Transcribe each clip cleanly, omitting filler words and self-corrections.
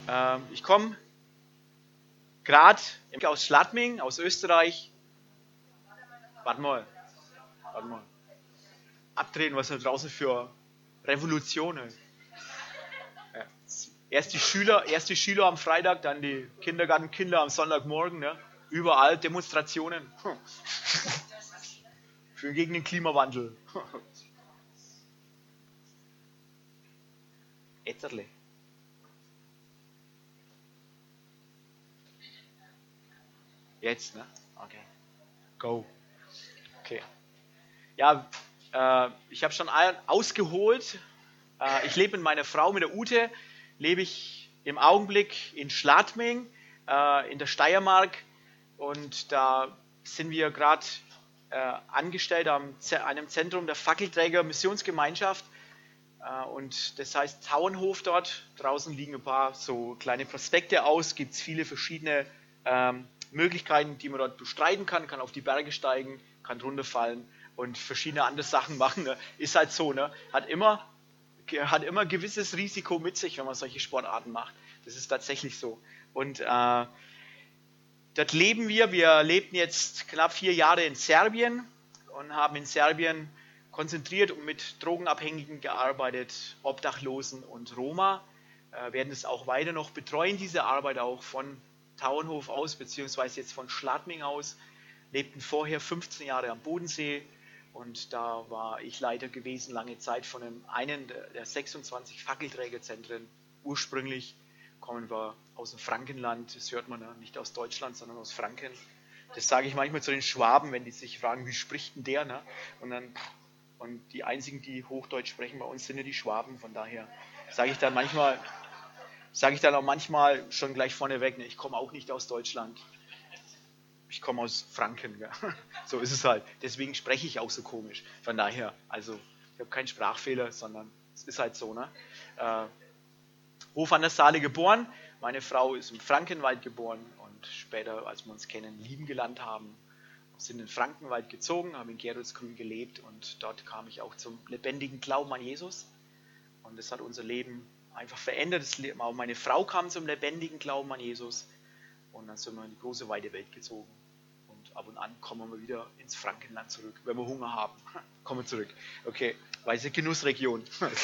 Ich komme gerade aus Schladming, aus Österreich. Warte mal. Abdrehen, was da draußen für Revolutionen. Ja. Erst die Schüler am Freitag, dann die Kindergartenkinder am Sonntagmorgen. Ne? Überall Demonstrationen. Gegen den Klimawandel. Etzerle. Jetzt, ne? Okay. Go. Okay. Ja, ich habe schon ausgeholt. Ich lebe mit meiner Frau, mit der Ute, lebe ich im Augenblick in Schladming, in der Steiermark. Und da sind wir gerade angestellt an einem Zentrum der Fackelträger Missionsgemeinschaft. Und das heißt Tauernhof dort. Draußen liegen ein paar so kleine Prospekte aus. Gibt es viele verschiedene Möglichkeiten, die man dort bestreiten kann. Kann auf die Berge steigen, kann runterfallen und verschiedene andere Sachen machen. Ne? Ist halt so, ne? Hat immer ein gewisses Risiko mit sich, wenn man solche Sportarten macht. Das ist tatsächlich so. Und dort leben wir. Wir lebten jetzt knapp 4 Jahre in Serbien und haben in Serbien konzentriert und mit Drogenabhängigen gearbeitet, Obdachlosen und Roma. Werden es auch weiter noch betreuen, diese Arbeit auch von Tauernhof aus, beziehungsweise jetzt von Schladming aus. Lebten vorher 15 Jahre am Bodensee und da war ich Leiter gewesen, lange Zeit von einem der 26 Fackelträgerzentren. Ursprünglich kommen wir aus dem Frankenland, das hört man ja nicht aus Deutschland, sondern aus Franken. Das sage ich manchmal zu den Schwaben, wenn die sich fragen, wie spricht denn der? Ne? Und die einzigen, die Hochdeutsch sprechen bei uns, sind ja die Schwaben. Von daher sage ich dann auch manchmal schon gleich vorneweg, ne, ich komme auch nicht aus Deutschland. Ich komme aus Franken. Ja. So ist es halt. Deswegen spreche ich auch so komisch. Von daher, also ich habe keinen Sprachfehler, sondern es ist halt so. Ne? Hof an der Saale geboren. Meine Frau ist im Frankenwald geboren und später, als wir uns kennen, lieben gelernt haben, sind in den Frankenwald gezogen, haben in Geroldsgrün gelebt und dort kam ich auch zum lebendigen Glauben an Jesus. Und das hat unser Leben einfach verändert. Auch meine Frau kam zum lebendigen Glauben an Jesus und dann sind wir in die große, weite Welt gezogen. Und ab und an kommen wir wieder ins Frankenland zurück, wenn wir Hunger haben. Kommen wir zurück. Okay, weiße Genussregion.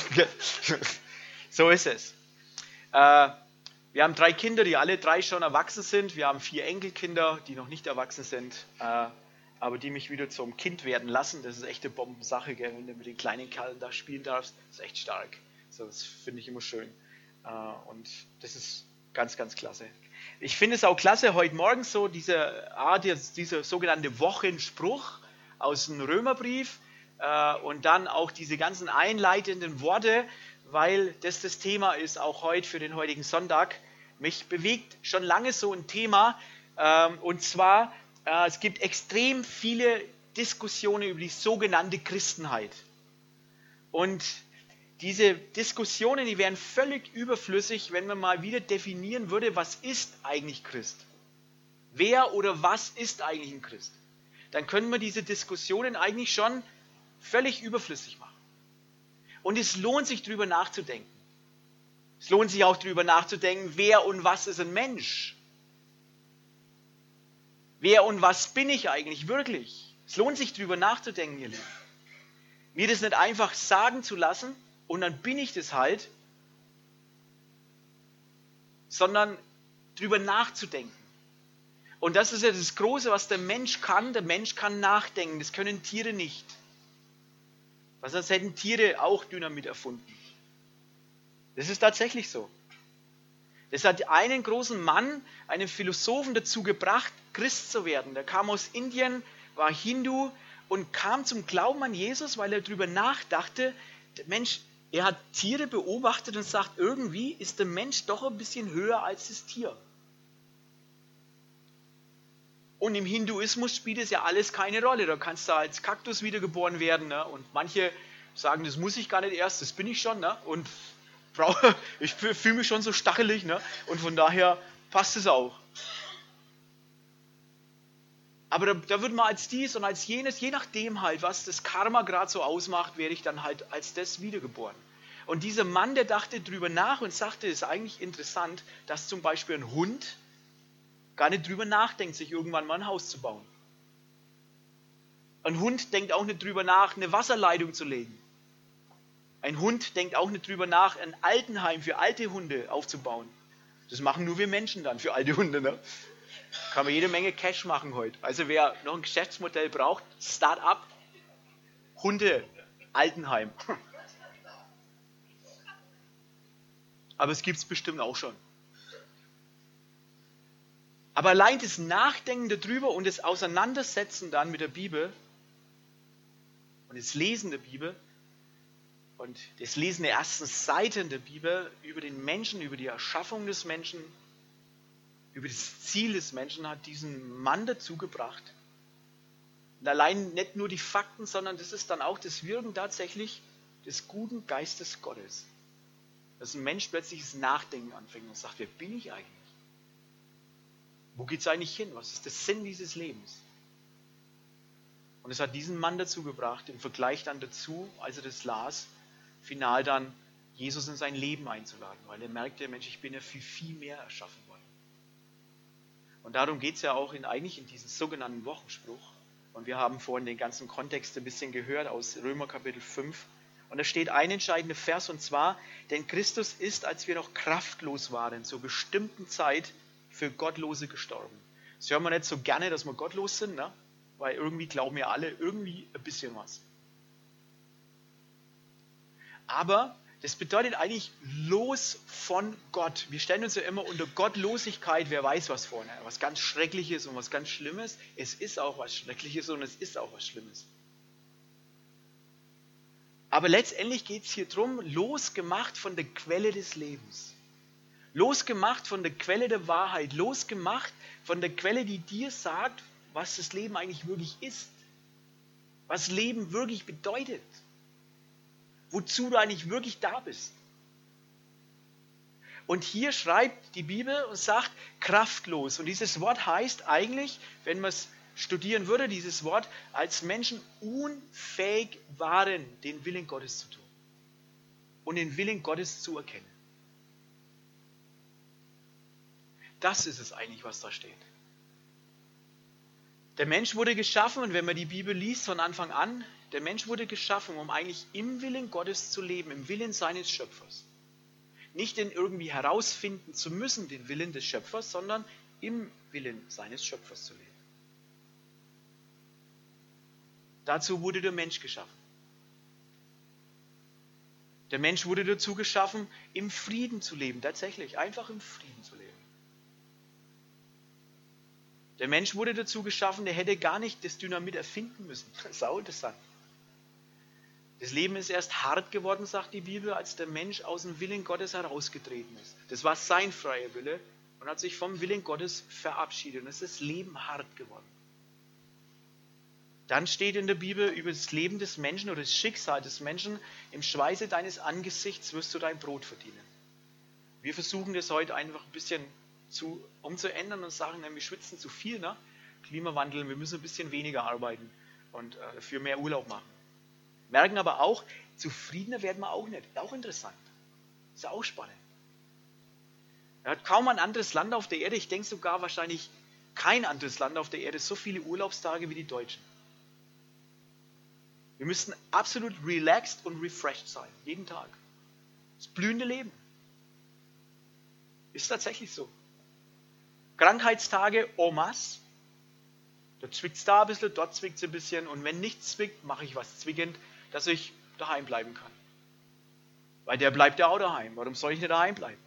So ist es. Wir haben 3 Kinder, die alle 3 schon erwachsen sind. Wir haben 4 Enkelkinder, die noch nicht erwachsen sind, aber die mich wieder zum Kind werden lassen. Das ist echt eine Bombensache, gell? Wenn du mit den kleinen Kerlen da spielen darfst. Das ist echt stark. So, das finde ich immer schön. Und das ist ganz, ganz klasse. Ich finde es auch klasse, heute Morgen so dieser sogenannte Wochenspruch aus dem Römerbrief und dann auch diese ganzen einleitenden Worte, weil das Thema ist, auch heute für den heutigen Sonntag. Mich bewegt schon lange so ein Thema, und zwar, es gibt extrem viele Diskussionen über die sogenannte Christenheit. Und diese Diskussionen, die wären völlig überflüssig, wenn man mal wieder definieren würde, was ist eigentlich Christ? Wer oder was ist eigentlich ein Christ? Dann können wir diese Diskussionen eigentlich schon völlig überflüssig machen. Und es lohnt sich, darüber nachzudenken. Es lohnt sich auch, darüber nachzudenken, wer und was ist ein Mensch? Wer und was bin ich eigentlich wirklich? Es lohnt sich, darüber nachzudenken, ihr Lieben. Mir das nicht einfach sagen zu lassen und dann bin ich das halt, sondern darüber nachzudenken. Und das ist ja das Große, was der Mensch kann. Der Mensch kann nachdenken. Das können Tiere nicht. Was als hätten Tiere auch Dynamit erfunden. Das ist tatsächlich so. Das hat einen großen Mann, einen Philosophen dazu gebracht, Christ zu werden. Der kam aus Indien, war Hindu und kam zum Glauben an Jesus, weil er darüber nachdachte, der Mensch, er hat Tiere beobachtet und sagt, irgendwie ist der Mensch doch ein bisschen höher als das Tier. Und im Hinduismus spielt es ja alles keine Rolle. Da kannst du als Kaktus wiedergeboren werden. Ne? Und manche sagen, das muss ich gar nicht erst, das bin ich schon. Ne? Und ich fühle mich schon so stachelig. Ne? Und von daher passt es auch. Aber da wird man als dies und als jenes, je nachdem halt, was das Karma gerade so ausmacht, werde ich dann halt als das wiedergeboren. Und dieser Mann, der dachte drüber nach und sagte, es ist eigentlich interessant, dass zum Beispiel ein Hund gar nicht drüber nachdenkt, sich irgendwann mal ein Haus zu bauen. Ein Hund denkt auch nicht drüber nach, eine Wasserleitung zu legen. Ein Hund denkt auch nicht drüber nach, ein Altenheim für alte Hunde aufzubauen. Das machen nur wir Menschen dann für alte Hunde. Ne? Kann man jede Menge Cash machen heute. Also wer noch ein Geschäftsmodell braucht, Start-up, Hunde, Altenheim. Aber es gibt es bestimmt auch schon. Aber allein das Nachdenken darüber und das Auseinandersetzen dann mit der Bibel und das Lesen der Bibel und das Lesen der ersten Seiten der Bibel über den Menschen, über die Erschaffung des Menschen, über das Ziel des Menschen hat diesen Mann dazu gebracht. Und allein nicht nur die Fakten, sondern das ist dann auch das Wirken tatsächlich des guten Geistes Gottes. Dass ein Mensch plötzlich das Nachdenken anfängt und sagt, wer bin ich eigentlich? Wo geht es eigentlich hin? Was ist der Sinn dieses Lebens? Und es hat diesen Mann dazu gebracht, im Vergleich dann dazu, als er das las, final dann Jesus in sein Leben einzuladen, weil er merkte, Mensch, ich bin ja für viel mehr erschaffen worden. Und darum geht es ja auch eigentlich in diesem sogenannten Wochenspruch. Und wir haben vorhin den ganzen Kontext ein bisschen gehört aus Römer Kapitel 5. Und da steht ein entscheidender Vers, und zwar, denn Christus ist, als wir noch kraftlos waren, zur bestimmten Zeit für Gottlose gestorben. Das hören wir nicht so gerne, dass wir gottlos sind, ne? Weil irgendwie glauben ja alle irgendwie ein bisschen was. Aber das bedeutet eigentlich los von Gott. Wir stellen uns ja immer unter Gottlosigkeit, wer weiß was vorne, was ganz Schreckliches und was ganz Schlimmes. Es ist auch was Schreckliches und es ist auch was Schlimmes. Aber letztendlich geht es hier drum, losgemacht von der Quelle des Lebens. Losgemacht von der Quelle der Wahrheit. Losgemacht von der Quelle, die dir sagt, was das Leben eigentlich wirklich ist. Was Leben wirklich bedeutet. Wozu du eigentlich wirklich da bist. Und hier schreibt die Bibel und sagt, kraftlos. Und dieses Wort heißt eigentlich, wenn man es studieren würde, dieses Wort, als Menschen unfähig waren, den Willen Gottes zu tun. Und den Willen Gottes zu erkennen. Das ist es eigentlich, was da steht. Der Mensch wurde geschaffen, und wenn man die Bibel liest von Anfang an, der Mensch wurde geschaffen, um eigentlich im Willen Gottes zu leben, im Willen seines Schöpfers. Nicht den irgendwie herausfinden zu müssen, den Willen des Schöpfers, sondern im Willen seines Schöpfers zu leben. Dazu wurde der Mensch geschaffen. Der Mensch wurde dazu geschaffen, im Frieden zu leben, tatsächlich, einfach im Frieden zu leben. Der Mensch wurde dazu geschaffen, der hätte gar nicht das Dynamit erfinden müssen. Das ist auch interessant. Das Leben ist erst hart geworden, sagt die Bibel, als der Mensch aus dem Willen Gottes herausgetreten ist. Das war sein freier Wille und hat sich vom Willen Gottes verabschiedet. Und es ist das Leben hart geworden. Dann steht in der Bibel über das Leben des Menschen oder das Schicksal des Menschen, im Schweiße deines Angesichts wirst du dein Brot verdienen. Wir versuchen das heute einfach ein bisschen umzuändern und sagen, wir schwitzen zu viel, ne? Klimawandel, wir müssen ein bisschen weniger arbeiten und dafür mehr Urlaub machen. Merken aber auch, zufriedener werden wir auch nicht. Auch interessant. Ist ja auch spannend. Er hat kaum ein anderes Land auf der Erde, ich denke sogar wahrscheinlich kein anderes Land auf der Erde, so viele Urlaubstage wie die Deutschen. Wir müssten absolut relaxed und refreshed sein, jeden Tag. Das blühende Leben. Ist tatsächlich so. Krankheitstage en masse. Da zwickt es da ein bisschen, dort zwickt es ein bisschen. Und wenn nichts zwickt, mache ich was zwickend, dass ich daheim bleiben kann. Weil der bleibt ja auch daheim. Warum soll ich nicht daheim bleiben?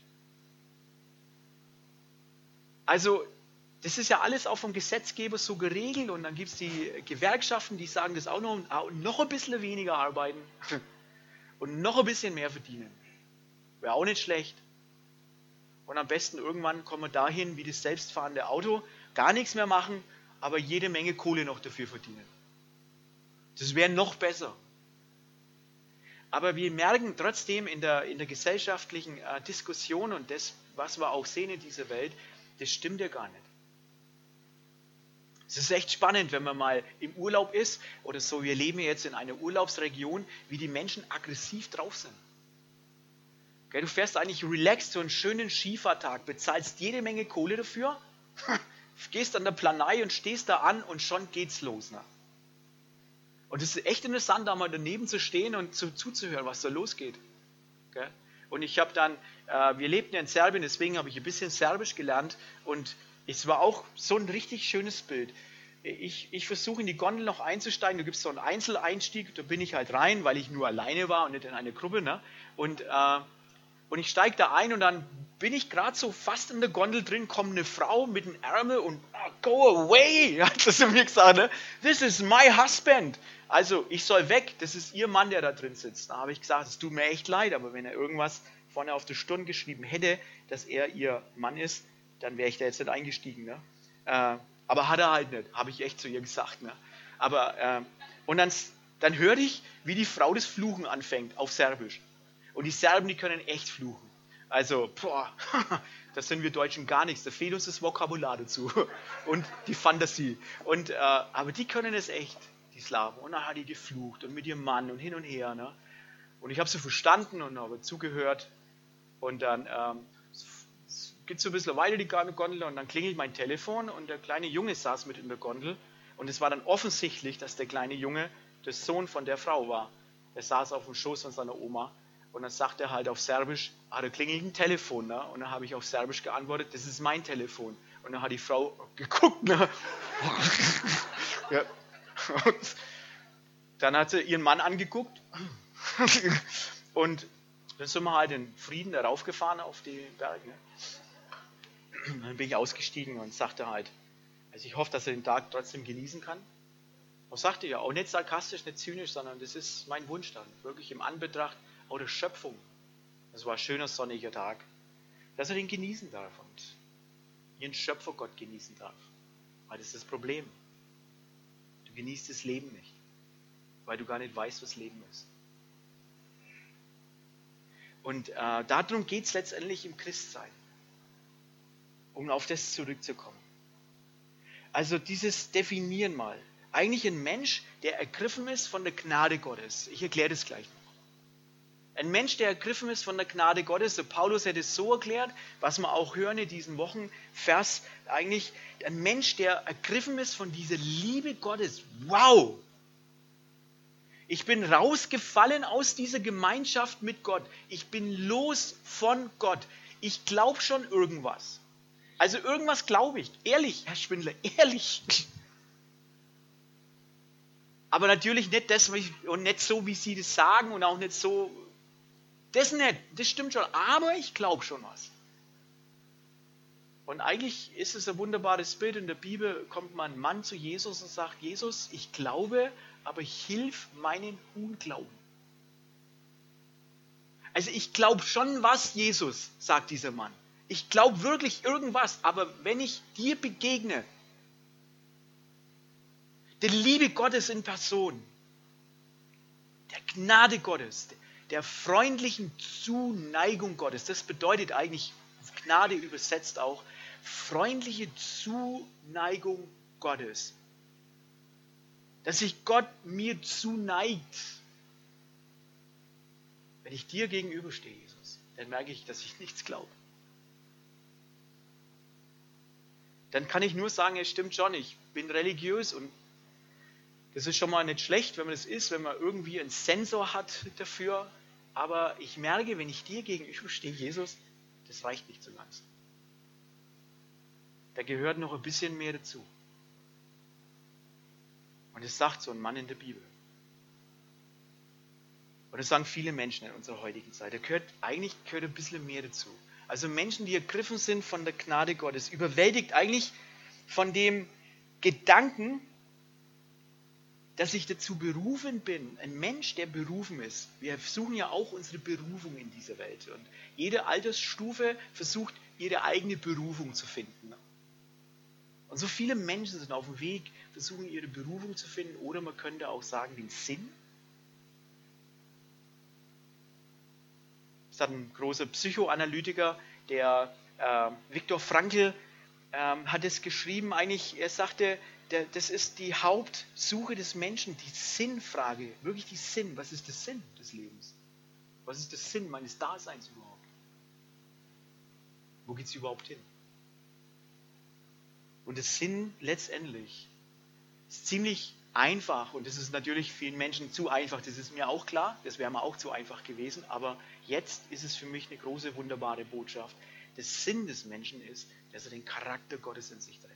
Also, das ist ja alles auch vom Gesetzgeber so geregelt. Und dann gibt es die Gewerkschaften, die sagen das auch noch ein bisschen weniger arbeiten und noch ein bisschen mehr verdienen. Wäre auch nicht schlecht. Und am besten irgendwann kommen wir dahin, wie das selbstfahrende Auto, gar nichts mehr machen, aber jede Menge Kohle noch dafür verdienen. Das wäre noch besser. Aber wir merken trotzdem in der gesellschaftlichen Diskussion und das, was wir auch sehen in dieser Welt, das stimmt ja gar nicht. Es ist echt spannend, wenn man mal im Urlaub ist oder so, wir leben jetzt in einer Urlaubsregion, wie die Menschen aggressiv drauf sind. Gell, du fährst eigentlich relaxed so einen schönen Skifahrtag, bezahlst jede Menge Kohle dafür, gehst an der Planei und stehst da an und schon geht's los. Ne? Und es ist echt interessant, da mal daneben zu stehen und zuzuhören, was da losgeht. Gell? Und ich habe dann, wir lebten ja in Serbien, deswegen habe ich ein bisschen Serbisch gelernt und es war auch so ein richtig schönes Bild. Ich versuche in die Gondel noch einzusteigen, da gibt es so einen Einzeleinstieg, da bin ich halt rein, weil ich nur alleine war und nicht in eine Gruppe. Ne? Und ich steige da ein und dann bin ich gerade so fast in der Gondel drin, kommt eine Frau mit dem Ärmel und go away, hat sie zu mir gesagt. Ne? This is my husband. Also ich soll weg, das ist ihr Mann, der da drin sitzt. Da habe ich gesagt, es tut mir echt leid, aber wenn er irgendwas vorne auf der Stirn geschrieben hätte, dass er ihr Mann ist, dann wäre ich da jetzt nicht eingestiegen. Ne? Aber hat er halt nicht, habe ich echt zu ihr gesagt. Ne? Aber, und dann höre ich, wie die Frau das Fluchen anfängt auf Serbisch. Und die Serben, die können echt fluchen. Also, das sind wir Deutschen gar nichts. Da fehlt uns das Vokabular dazu und die Fantasie. Aber die können es echt, die Slawen. Und dann hat die geflucht und mit ihrem Mann und hin und her. Ne? Und ich habe sie verstanden und habe zugehört. Und dann geht so ein bisschen weiter die Gondel und dann klingelt mein Telefon und der kleine Junge saß mit in der Gondel. Und es war dann offensichtlich, dass der kleine Junge der Sohn von der Frau war. Er saß auf dem Schoß von seiner Oma. Und dann sagt er halt auf Serbisch, da klingelt ein Telefon. Ne? Und dann habe ich auf Serbisch geantwortet, das ist mein Telefon. Und dann hat die Frau geguckt. Ne? Ja. Und dann hat sie ihren Mann angeguckt. Und dann sind wir halt in Frieden darauf gefahren auf die Berg. Ne? Und dann bin ich ausgestiegen und sagte halt, also ich hoffe, dass er den Tag trotzdem genießen kann. Und sagte ja, auch nicht sarkastisch, nicht zynisch, sondern das ist mein Wunsch dann. Wirklich im Anbetracht auch der Schöpfung. Es war ein schöner sonniger Tag. Dass er den genießen darf und ihren Schöpfergott genießen darf. Weil das ist das Problem. Du genießt das Leben nicht. Weil du gar nicht weißt, was Leben ist. Und darum geht es letztendlich im Christsein. Um auf das zurückzukommen. Also dieses Definieren mal. Eigentlich ein Mensch, der ergriffen ist von der Gnade Gottes. Ich erkläre das gleich noch. Ein Mensch, der ergriffen ist von der Gnade Gottes, der Paulus hätte es so erklärt, was wir auch hören in diesen Wochenvers, eigentlich ein Mensch, der ergriffen ist von dieser Liebe Gottes. Wow! Ich bin rausgefallen aus dieser Gemeinschaft mit Gott. Ich bin los von Gott. Ich glaube schon irgendwas. Also irgendwas glaube ich. Ehrlich, Herr Schwindler, ehrlich. Aber natürlich nicht das, und nicht so, wie Sie das sagen und auch nicht so. Das nicht, das stimmt schon, aber ich glaube schon was. Und eigentlich ist es ein wunderbares Bild. In der Bibel kommt mal ein Mann zu Jesus und sagt, Jesus, ich glaube, aber hilf meinen Unglauben. Also ich glaube schon was, Jesus, sagt dieser Mann. Ich glaube wirklich irgendwas, aber wenn ich dir begegne, der Liebe Gottes in Person, der Gnade Gottes, der freundlichen Zuneigung Gottes, das bedeutet eigentlich, Gnade übersetzt auch, freundliche Zuneigung Gottes. Dass sich Gott mir zuneigt. Wenn ich dir gegenüberstehe, Jesus, dann merke ich, dass ich nichts glaube. Dann kann ich nur sagen, es stimmt schon, ich bin religiös und das ist schon mal nicht schlecht, wenn man das ist, wenn man irgendwie einen Sensor hat dafür. Aber ich merke, wenn ich dir gegenüberstehe, Jesus, das reicht nicht so ganz. Da gehört noch ein bisschen mehr dazu. Und das sagt so ein Mann in der Bibel. Und das sagen viele Menschen in unserer heutigen Zeit. Eigentlich gehört ein bisschen mehr dazu. Also Menschen, die ergriffen sind von der Gnade Gottes, überwältigt eigentlich von dem Gedanken, dass ich dazu berufen bin, ein Mensch, der berufen ist. Wir suchen ja auch unsere Berufung in dieser Welt. Und jede Altersstufe versucht, ihre eigene Berufung zu finden. Und so viele Menschen sind auf dem Weg, versuchen, ihre Berufung zu finden. Oder man könnte auch sagen, den Sinn. Das hat ein großer Psychoanalytiker, der Viktor Frankl, hat es geschrieben. Eigentlich, er sagte, das ist die Hauptsuche des Menschen, die Sinnfrage, wirklich die Sinn. Was ist der Sinn des Lebens? Was ist der Sinn meines Daseins überhaupt? Wo geht es überhaupt hin? Und das Sinn letztendlich ist ziemlich einfach und das ist natürlich vielen Menschen zu einfach, das ist mir auch klar, das wäre mir auch zu einfach gewesen, aber jetzt ist es für mich eine große, wunderbare Botschaft. Der Sinn des Menschen ist, dass er den Charakter Gottes in sich trägt.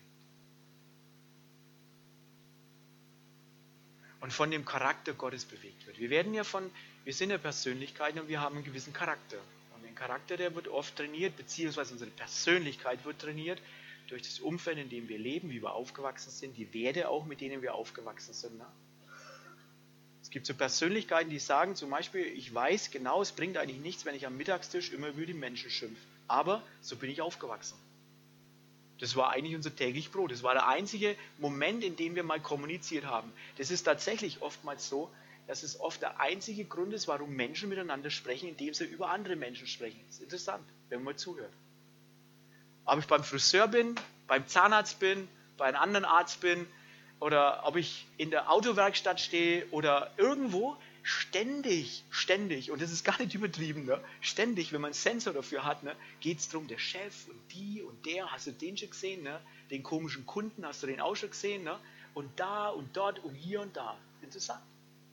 Und von dem Charakter Gottes bewegt wird. Wir sind ja Persönlichkeiten und wir haben einen gewissen Charakter. Und den Charakter, der wird oft trainiert, beziehungsweise unsere Persönlichkeit wird trainiert durch das Umfeld, in dem wir leben, wie wir aufgewachsen sind, die Werte auch, mit denen wir aufgewachsen sind. Ne? Es gibt so Persönlichkeiten, die sagen zum Beispiel, ich weiß genau, es bringt eigentlich nichts, wenn ich am Mittagstisch immer über die Menschen schimpfe. Aber so bin ich aufgewachsen. Das war eigentlich unser täglich Brot. Das war der einzige Moment, in dem wir mal kommuniziert haben. Das ist tatsächlich oftmals so, dass es oft der einzige Grund ist, warum Menschen miteinander sprechen, indem sie über andere Menschen sprechen. Das ist interessant, wenn man mal zuhört. Ob ich beim Friseur bin, beim Zahnarzt bin, bei einem anderen Arzt bin oder ob ich in der Autowerkstatt stehe oder irgendwo, ständig, und das ist gar nicht übertrieben, ne? Ständig, wenn man einen Sensor dafür hat, ne, geht es darum, der Chef und die und der, hast du den schon gesehen, ne? Den komischen Kunden, hast du den auch schon gesehen, ne? Und da und dort und hier und da. Interessant.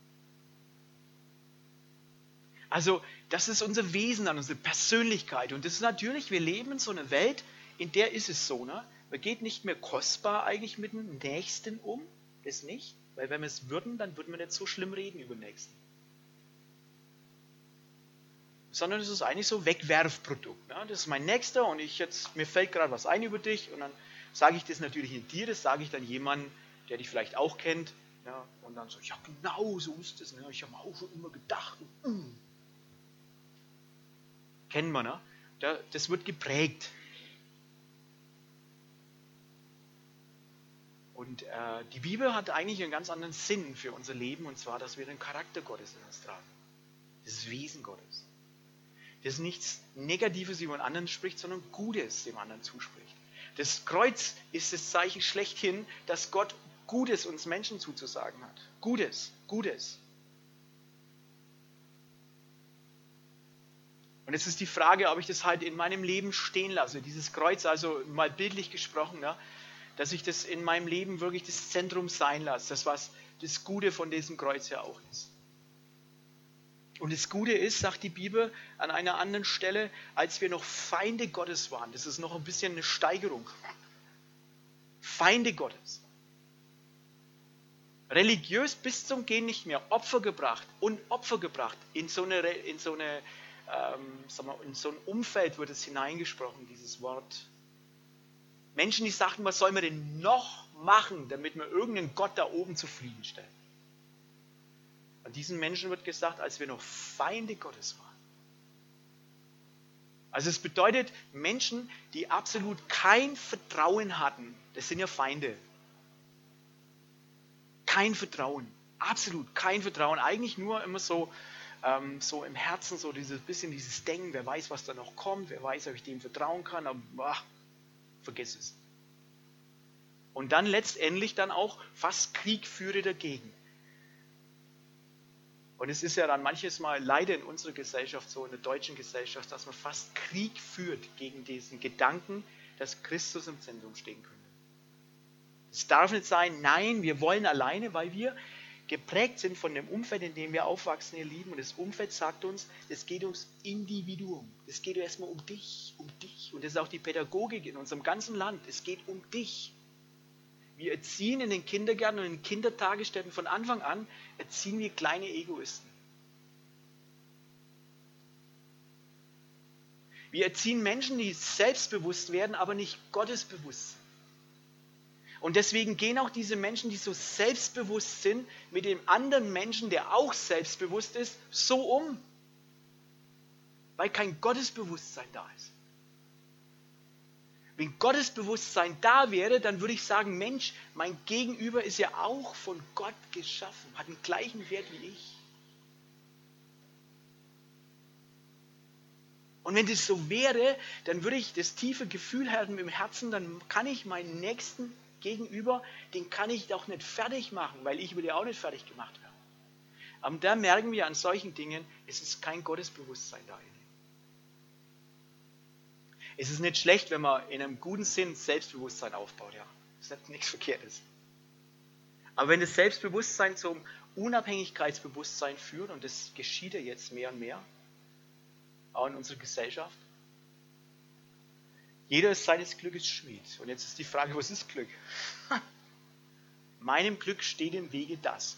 Also das ist unser Wesen, unsere Persönlichkeit und das ist natürlich, wir leben in so einer Welt, in der ist es so, ne? Man geht nicht mehr kostbar eigentlich mit dem Nächsten um, das nicht, weil wenn wir es würden, dann würden wir nicht so schlimm reden über den Nächsten. Sondern es ist eigentlich so ein Wegwerfprodukt. Ne? Das ist mein Nächster und mir fällt gerade was ein über dich und dann sage ich das natürlich in dir, das sage ich dann jemandem, der dich vielleicht auch kennt. Ja, und dann so, ja genau, so ist es. Ne? Ich habe auch schon immer gedacht. Kennen wir, ne? Das wird geprägt. Und die Bibel hat eigentlich einen ganz anderen Sinn für unser Leben und zwar, dass wir den Charakter Gottes in uns tragen. Das Wesen Gottes. Das ist nichts Negatives, wie man anderen spricht, sondern Gutes dem anderen zuspricht. Das Kreuz ist das Zeichen schlechthin, dass Gott Gutes uns Menschen zuzusagen hat. Gutes, Gutes. Und jetzt ist die Frage, ob ich das halt in meinem Leben stehen lasse. Dieses Kreuz, also mal bildlich gesprochen, ja, dass ich das in meinem Leben wirklich das Zentrum sein lasse. Das, was das Gute von diesem Kreuz ja auch ist. Und das Gute ist, sagt die Bibel an einer anderen Stelle, als wir noch Feinde Gottes waren. Das ist noch ein bisschen eine Steigerung. Feinde Gottes. Religiös bis zum Gehen nicht mehr. Opfer gebracht in so ein Umfeld wird es hineingesprochen, dieses Wort. Menschen, die sagten, was soll man denn noch machen, damit wir irgendeinen Gott da oben zufriedenstellen? An diesen Menschen wird gesagt, als wir noch Feinde Gottes waren. Also es bedeutet, Menschen, die absolut kein Vertrauen hatten, das sind ja Feinde. Kein Vertrauen, absolut kein Vertrauen. Eigentlich nur immer so im Herzen so dieses Denken, wer weiß, was da noch kommt, wer weiß, ob ich dem vertrauen kann, aber vergiss es. Und dann letztendlich dann auch fast Krieg führe dagegen. Und es ist ja dann manches Mal leider in unserer Gesellschaft so, in der deutschen Gesellschaft, dass man fast Krieg führt gegen diesen Gedanken, dass Christus im Zentrum stehen könnte. Es darf nicht sein, nein, wir wollen alleine, weil wir geprägt sind von dem Umfeld, in dem wir aufwachsen, ihr Lieben. Und das Umfeld sagt uns, es geht ums Individuum. Es geht erstmal um dich, um dich. Und das ist auch die Pädagogik in unserem ganzen Land. Es geht um dich. Wir erziehen in den Kindergärten und in den Kindertagesstätten von Anfang an, erziehen wir kleine Egoisten. Wir erziehen Menschen, die selbstbewusst werden, aber nicht gottesbewusst sind. Und deswegen gehen auch diese Menschen, die so selbstbewusst sind, mit dem anderen Menschen, der auch selbstbewusst ist, so um. Weil kein Gottesbewusstsein da ist. Wenn Gottesbewusstsein da wäre, dann würde ich sagen, Mensch, mein Gegenüber ist ja auch von Gott geschaffen, hat den gleichen Wert wie ich. Und wenn das so wäre, dann würde ich das tiefe Gefühl haben im Herzen, dann kann ich meinen Nächsten gegenüber, den kann ich doch nicht fertig machen, weil ich will ja auch nicht fertig gemacht werden. Aber da merken wir an solchen Dingen, es ist kein Gottesbewusstsein da. Es ist nicht schlecht, wenn man in einem guten Sinn Selbstbewusstsein aufbaut. Ja. Das ist nichts Verkehrtes. Aber wenn das Selbstbewusstsein zum Unabhängigkeitsbewusstsein führt, und das geschieht ja jetzt mehr und mehr, auch in unserer Gesellschaft, jeder ist seines Glückes Schmied. Und jetzt ist die Frage, was ist Glück? Meinem Glück steht im Wege das.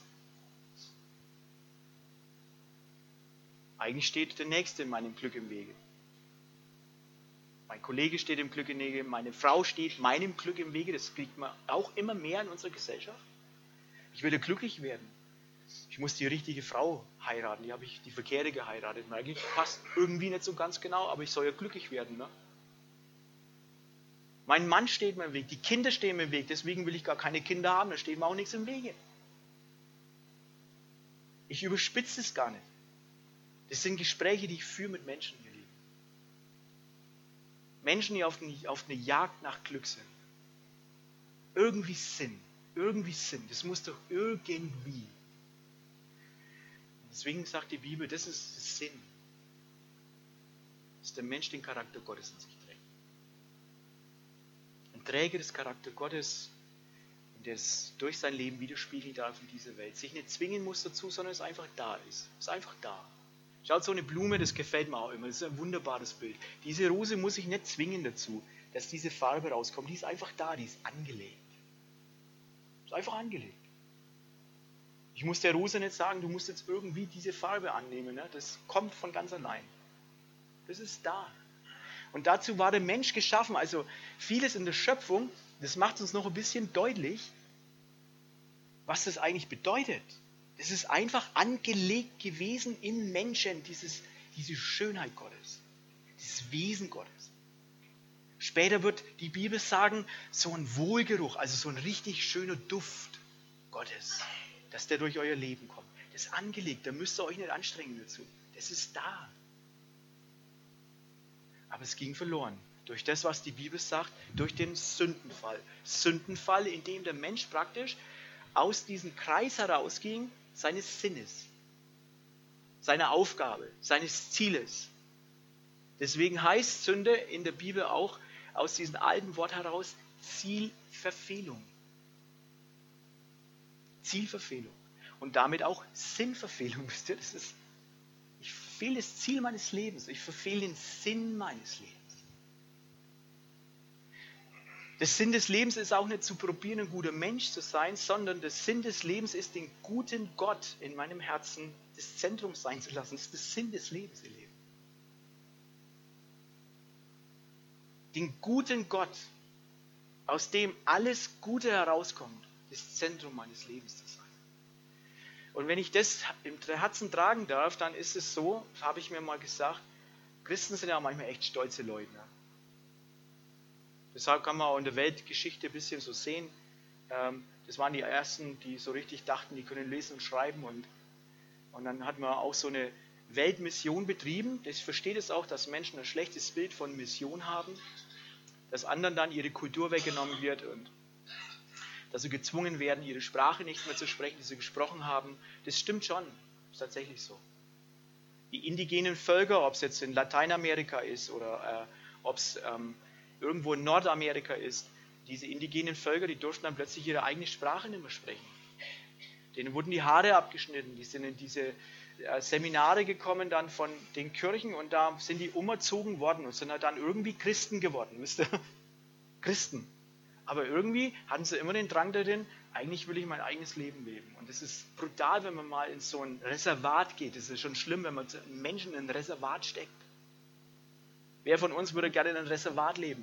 Eigentlich steht der Nächste meinem Glück im Wege. Mein Kollege steht dem Glück im Wege, meine Frau steht meinem Glück im Wege. Das kriegt man auch immer mehr in unserer Gesellschaft. Ich will ja glücklich werden. Ich muss die richtige Frau heiraten. Die habe ich die verkehrte geheiratet. Und eigentlich passt irgendwie nicht so ganz genau, aber ich soll ja glücklich werden. Ne? Mein Mann steht mir im Weg, die Kinder stehen mir im Weg, deswegen will ich gar keine Kinder haben, da steht mir auch nichts im Wege. Ich überspitze es gar nicht. Das sind Gespräche, die ich führe mit Menschen, ihr Lieben. Menschen, die auf eine Jagd nach Glück sind. Irgendwie Sinn. Das muss doch irgendwie. Deswegen sagt die Bibel, das ist der Sinn. Dass der Mensch den Charakter Gottes in sich trägt. Ein Träger des Charakter Gottes, der es durch sein Leben widerspiegeln darf in dieser Welt. Sich nicht zwingen muss dazu, sondern es einfach da ist. Es ist einfach da. Schaut, so eine Blume, das gefällt mir auch immer. Das ist ein wunderbares Bild. Diese Rose muss ich nicht zwingen dazu, dass diese Farbe rauskommt. Die ist einfach da, die ist angelegt. Ist einfach angelegt. Ich muss der Rose nicht sagen, du musst jetzt irgendwie diese Farbe annehmen. Ne? Das kommt von ganz allein. Das ist da. Und dazu war der Mensch geschaffen. Also vieles in der Schöpfung, das macht uns noch ein bisschen deutlich, was das eigentlich bedeutet. Das ist einfach angelegt gewesen in Menschen, diese Schönheit Gottes, dieses Wesen Gottes. Später wird die Bibel sagen, so ein Wohlgeruch, also so ein richtig schöner Duft Gottes, dass der durch euer Leben kommt. Das ist angelegt, da müsst ihr euch nicht anstrengen dazu. Das ist da. Aber es ging verloren. Durch das, was die Bibel sagt, durch den Sündenfall. Sündenfall, in dem der Mensch praktisch aus diesem Kreis herausging, seines Sinnes, seiner Aufgabe, seines Zieles. Deswegen heißt Sünde in der Bibel auch aus diesem alten Wort heraus Zielverfehlung. Zielverfehlung. Und damit auch Sinnverfehlung. Wisst ihr, ich verfehle das Ziel meines Lebens. Ich verfehle den Sinn meines Lebens. Der Sinn des Lebens ist auch nicht zu probieren, ein guter Mensch zu sein, sondern der Sinn des Lebens ist, den guten Gott in meinem Herzen das Zentrum sein zu lassen. Das ist der Sinn des Lebens, ihr Leben. Den guten Gott, aus dem alles Gute herauskommt, das Zentrum meines Lebens zu sein. Und wenn ich das im Herzen tragen darf, dann ist es so, habe ich mir mal gesagt, Christen sind ja manchmal echt stolze Leugner. Deshalb kann man auch in der Weltgeschichte ein bisschen so sehen. Das waren die Ersten, die so richtig dachten, die können lesen und schreiben. Und dann hat man auch so eine Weltmission betrieben. Ich verstehe das auch, dass Menschen ein schlechtes Bild von Mission haben. Dass anderen dann ihre Kultur weggenommen wird und dass sie gezwungen werden, ihre Sprache nicht mehr zu sprechen, die sie gesprochen haben. Das stimmt schon. Das ist tatsächlich so. Die indigenen Völker, ob es jetzt in Lateinamerika ist oder ob es irgendwo in Nordamerika ist, diese indigenen Völker, die durften dann plötzlich ihre eigene Sprache nicht mehr sprechen. Denen wurden die Haare abgeschnitten, die sind in diese Seminare gekommen dann von den Kirchen und da sind die umerzogen worden und sind halt dann irgendwie Christen geworden, wisst ihr? Christen. Aber irgendwie hatten sie immer den Drang darin, eigentlich will ich mein eigenes Leben leben. Und es ist brutal, wenn man mal in so ein Reservat geht. Es ist schon schlimm, wenn man Menschen in ein Reservat steckt. Wer von uns würde gerne in einem Reservat leben?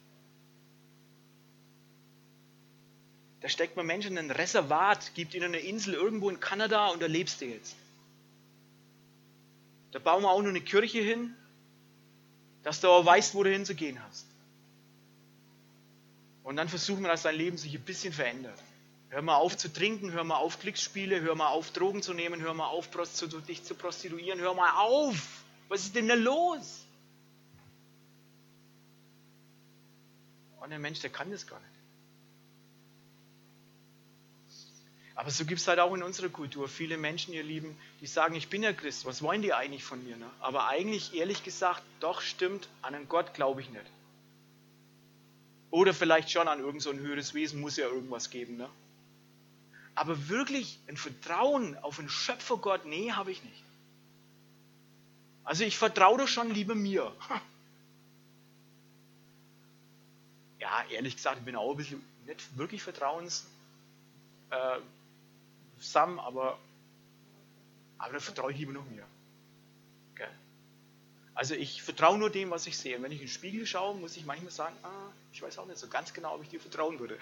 Da steckt man Menschen in ein Reservat, gibt ihnen eine Insel irgendwo in Kanada und da lebst du jetzt. Da bauen wir auch nur eine Kirche hin, dass du auch weißt, wo du hinzugehen hast. Und dann versuchen wir, dass dein Leben sich ein bisschen verändert. Hör mal auf zu trinken, hör mal auf Glücksspiele, hör mal auf Drogen zu nehmen, hör mal auf dich zu prostituieren, hör mal auf! Was ist denn da los? Und der Mensch, der kann das gar nicht. Aber so gibt es halt auch in unserer Kultur viele Menschen, ihr Lieben, die sagen, ich bin ja Christ, was wollen die eigentlich von mir? Ne? Aber eigentlich, ehrlich gesagt, doch stimmt, an einen Gott glaube ich nicht. Oder vielleicht schon an irgend so ein höheres Wesen, muss ja irgendwas geben. Ne? Aber wirklich ein Vertrauen auf einen Schöpfergott, nee, habe ich nicht. Also ich vertraue doch schon lieber mir. Ja, ehrlich gesagt, ich bin auch ein bisschen nicht wirklich vertrauensam, aber da vertraue ich lieber noch mir. Okay? Also ich vertraue nur dem, was ich sehe. Und wenn ich in den Spiegel schaue, muss ich manchmal sagen, ich weiß auch nicht so ganz genau, ob ich dir vertrauen würde.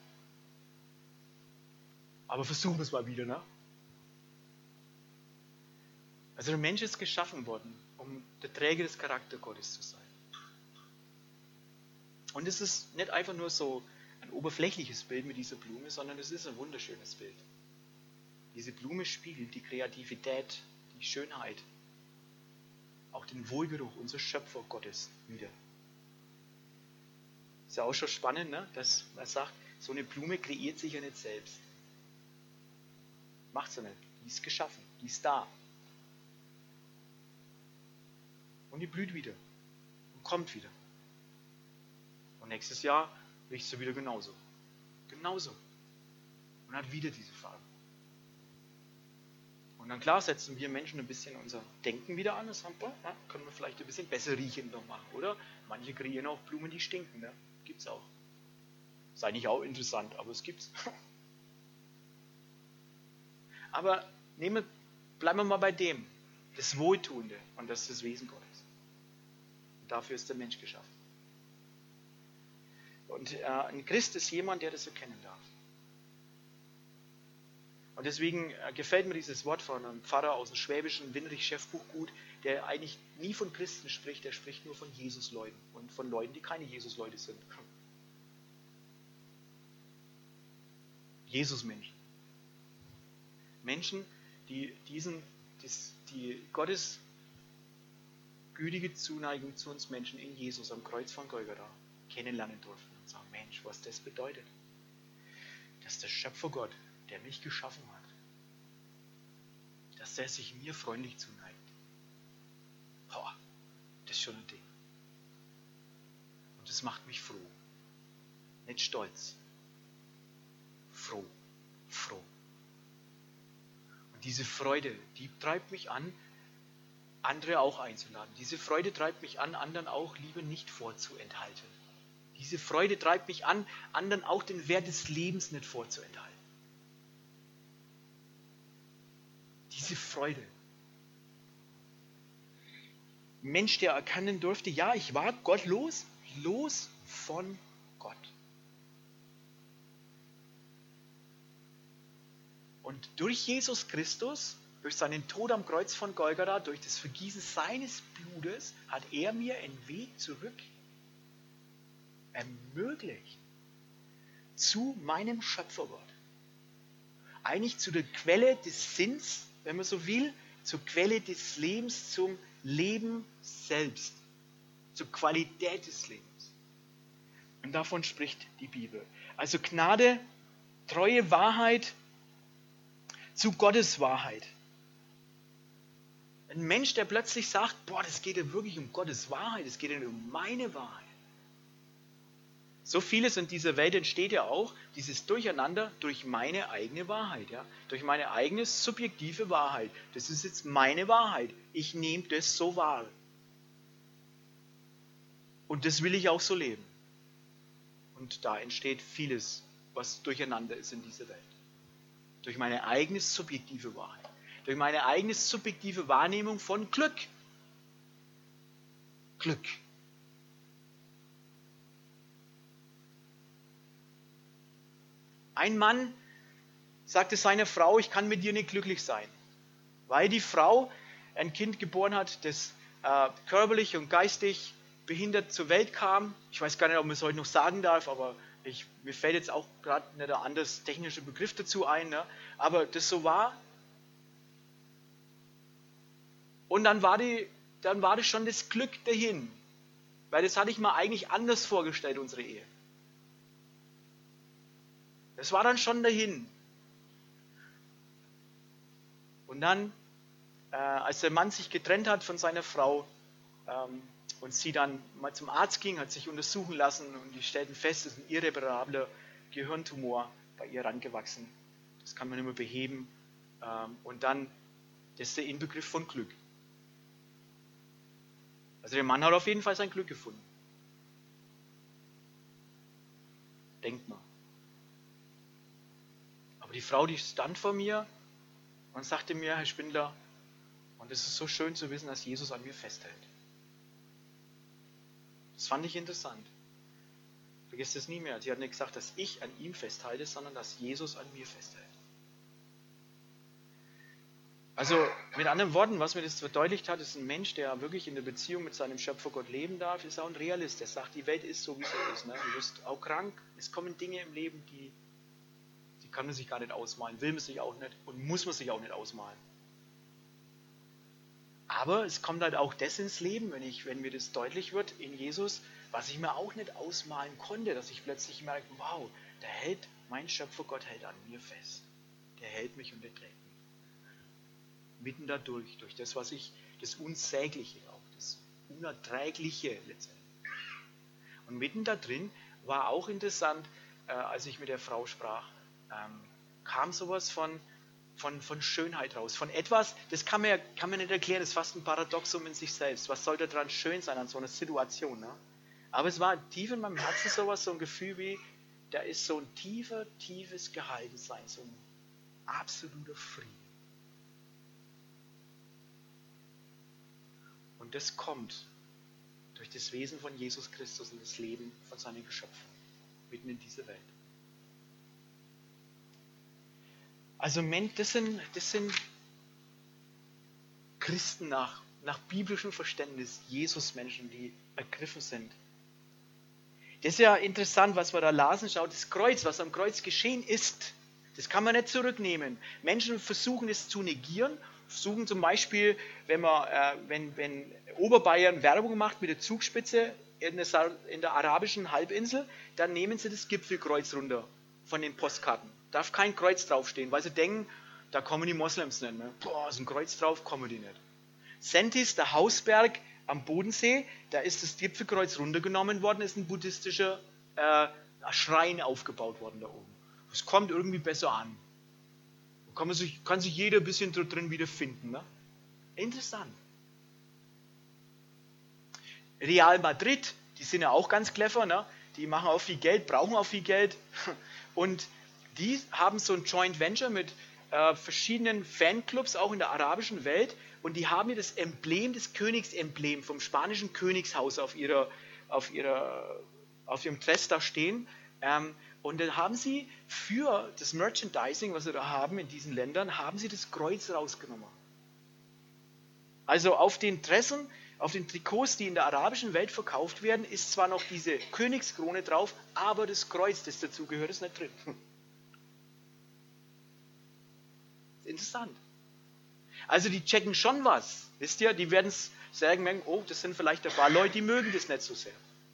Aber versuchen wir es mal wieder, ne? Also der Mensch ist geschaffen worden, um der Träger des Charakters Gottes zu sein. Und es ist nicht einfach nur so ein oberflächliches Bild mit dieser Blume, sondern es ist ein wunderschönes Bild. Diese Blume spiegelt die Kreativität, die Schönheit, auch den Wohlgeruch unseres Schöpfer Gottes wider. Ist ja auch schon spannend, ne? Dass man sagt, so eine Blume kreiert sich ja nicht selbst. Macht sie nicht. Die ist geschaffen, die ist da. Und die blüht wieder und kommt wieder. Und nächstes Jahr riecht sie wieder genauso. Genauso. Und hat wieder diese Farbe. Und dann klar setzen wir Menschen ein bisschen unser Denken wieder an. Das sagen, können wir vielleicht ein bisschen besser riechend noch machen, oder? Manche kreieren auch Blumen, die stinken. Ne? Gibt's auch. Ist eigentlich auch interessant, aber es gibt's. Aber bleiben wir mal bei dem. Das Wohltuende. Und das ist das Wesen Gottes. Und dafür ist der Mensch geschaffen. Und ein Christ ist jemand, der das erkennen darf. Und deswegen gefällt mir dieses Wort von einem Pfarrer aus dem schwäbischen Winrich-Schäffbuch gut, der eigentlich nie von Christen spricht, der spricht nur von Jesus-Leuten und von Leuten, die keine Jesus-Leute sind. Jesus-Menschen. Menschen, die Gottes gütige Zuneigung zu uns Menschen in Jesus am Kreuz von Golgatha kennenlernen durften und sagen, Mensch, was das bedeutet. Dass der Schöpfergott, der mich geschaffen hat, dass der sich mir freundlich zuneigt. Boah, das ist schon ein Ding. Und das macht mich froh. Nicht stolz. Froh. Froh. Und diese Freude, die treibt mich an, andere auch einzuladen. Diese Freude treibt mich an, anderen auch Liebe nicht vorzuenthalten. Diese Freude treibt mich an, anderen auch den Wert des Lebens nicht vorzuenthalten. Diese Freude. Ein Mensch, der erkennen durfte, ja, ich war gottlos, los von Gott. Und durch Jesus Christus, durch seinen Tod am Kreuz von Golgatha, durch das Vergießen seines Blutes, hat er mir einen Weg zurück ermöglicht zu meinem Schöpfergott. Eigentlich zu der Quelle des Sinns, wenn man so will, zur Quelle des Lebens, zum Leben selbst, zur Qualität des Lebens. Und davon spricht die Bibel. Also Gnade, treue Wahrheit zu Gottes Wahrheit. Ein Mensch, der plötzlich sagt, das geht ja wirklich um Gottes Wahrheit, es geht ja um meine Wahrheit. So vieles in dieser Welt entsteht ja auch, dieses Durcheinander durch meine eigene Wahrheit, ja? Durch meine eigene subjektive Wahrheit. Das ist jetzt meine Wahrheit. Ich nehme das so wahr. Und das will ich auch so leben. Und da entsteht vieles, was durcheinander ist in dieser Welt. Durch meine eigene subjektive Wahrheit. Durch meine eigene subjektive Wahrnehmung von Glück. Glück. Ein Mann sagte seiner Frau, ich kann mit dir nicht glücklich sein, weil die Frau ein Kind geboren hat, das körperlich und geistig behindert zur Welt kam. Ich weiß gar nicht, ob man es heute noch sagen darf, aber mir fällt jetzt auch gerade nicht ein anderes technischer Begriff dazu ein, ne? Aber das so war. Und dann war das schon das Glück dahin, weil das hatte ich mir eigentlich anders vorgestellt, unsere Ehe. Das war dann schon dahin. Und dann, als der Mann sich getrennt hat von seiner Frau, und sie dann mal zum Arzt ging, hat sich untersuchen lassen und die stellten fest, es ist ein irreparabler Gehirntumor bei ihr rangewachsen. Das kann man nicht mehr beheben. Und dann, das ist der Inbegriff von Glück. Also der Mann hat auf jeden Fall sein Glück gefunden. Denkt mal. Aber die Frau, die stand vor mir und sagte mir, Herr Spindler, und es ist so schön zu wissen, dass Jesus an mir festhält. Das fand ich interessant. Vergiss das nie mehr. Sie hat nicht gesagt, dass ich an ihm festhalte, sondern dass Jesus an mir festhält. Also mit anderen Worten, was mir das verdeutlicht hat, ist ein Mensch, der wirklich in der Beziehung mit seinem Schöpfer Gott leben darf, ist auch ein Realist. Der sagt, die Welt ist so, wie sie ist. Ne? Du wirst auch krank. Es kommen Dinge im Leben, die kann man sich gar nicht ausmalen, will man sich auch nicht und muss man sich auch nicht ausmalen. Aber es kommt halt auch das ins Leben, wenn mir das deutlich wird in Jesus, was ich mir auch nicht ausmalen konnte, dass ich plötzlich merke, wow, mein Schöpfer Gott hält an mir fest. Der hält mich und der trägt mich. Mitten dadurch, durch das, das Unsägliche auch, das Unerträgliche letztendlich. Und mitten da drin war auch interessant, als ich mit der Frau sprach, kam sowas von Schönheit raus. Von etwas, das kann man nicht erklären, das ist fast ein Paradoxum in sich selbst. Was soll daran schön sein an so einer Situation? Ne? Aber es war tief in meinem Herzen so ein Gefühl wie, da ist so ein tiefes Gehaltensein, so ein absoluter Frieden. Und das kommt durch das Wesen von Jesus Christus und das Leben von seinen Geschöpfen mitten in dieser Welt. Also das sind Christen nach biblischem Verständnis, Jesus-Menschen, die ergriffen sind. Das ist ja interessant, was wir da lasen. Schaut, das Kreuz, was am Kreuz geschehen ist, das kann man nicht zurücknehmen. Menschen versuchen es zu negieren, versuchen zum Beispiel, wenn Oberbayern Werbung macht mit der Zugspitze in der arabischen Halbinsel, dann nehmen sie das Gipfelkreuz runter von den Postkarten. Darf kein Kreuz draufstehen, weil sie denken, da kommen die Moslems nicht. Ne? Boah, ist ein Kreuz drauf, kommen die nicht. Sentis, der Hausberg am Bodensee, da ist das Gipfelkreuz runtergenommen worden, ist ein buddhistischer Schrein aufgebaut worden da oben. Das kommt irgendwie besser an. Kann sich jeder ein bisschen drin wiederfinden. Ne? Interessant. Real Madrid, die sind ja auch ganz clever, ne? Die machen auch viel Geld, brauchen auch viel Geld. Und die haben so ein Joint Venture mit verschiedenen Fanclubs, auch in der arabischen Welt. Und die haben hier das Königsemblem vom spanischen Königshaus auf ihrem Dress da stehen. Und dann haben sie für das Merchandising, was sie da haben in diesen Ländern, haben sie das Kreuz rausgenommen. Also auf den Dressen, auf den Trikots, die in der arabischen Welt verkauft werden, ist zwar noch diese Königskrone drauf, aber das Kreuz, das dazugehört, ist nicht drin. Interessant. Also die checken schon was. Wisst ihr, die werden sagen, oh, das sind vielleicht ein paar Leute, die mögen das nicht so sehr.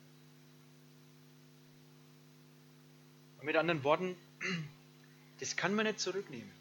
Und mit anderen Worten, das kann man nicht zurücknehmen.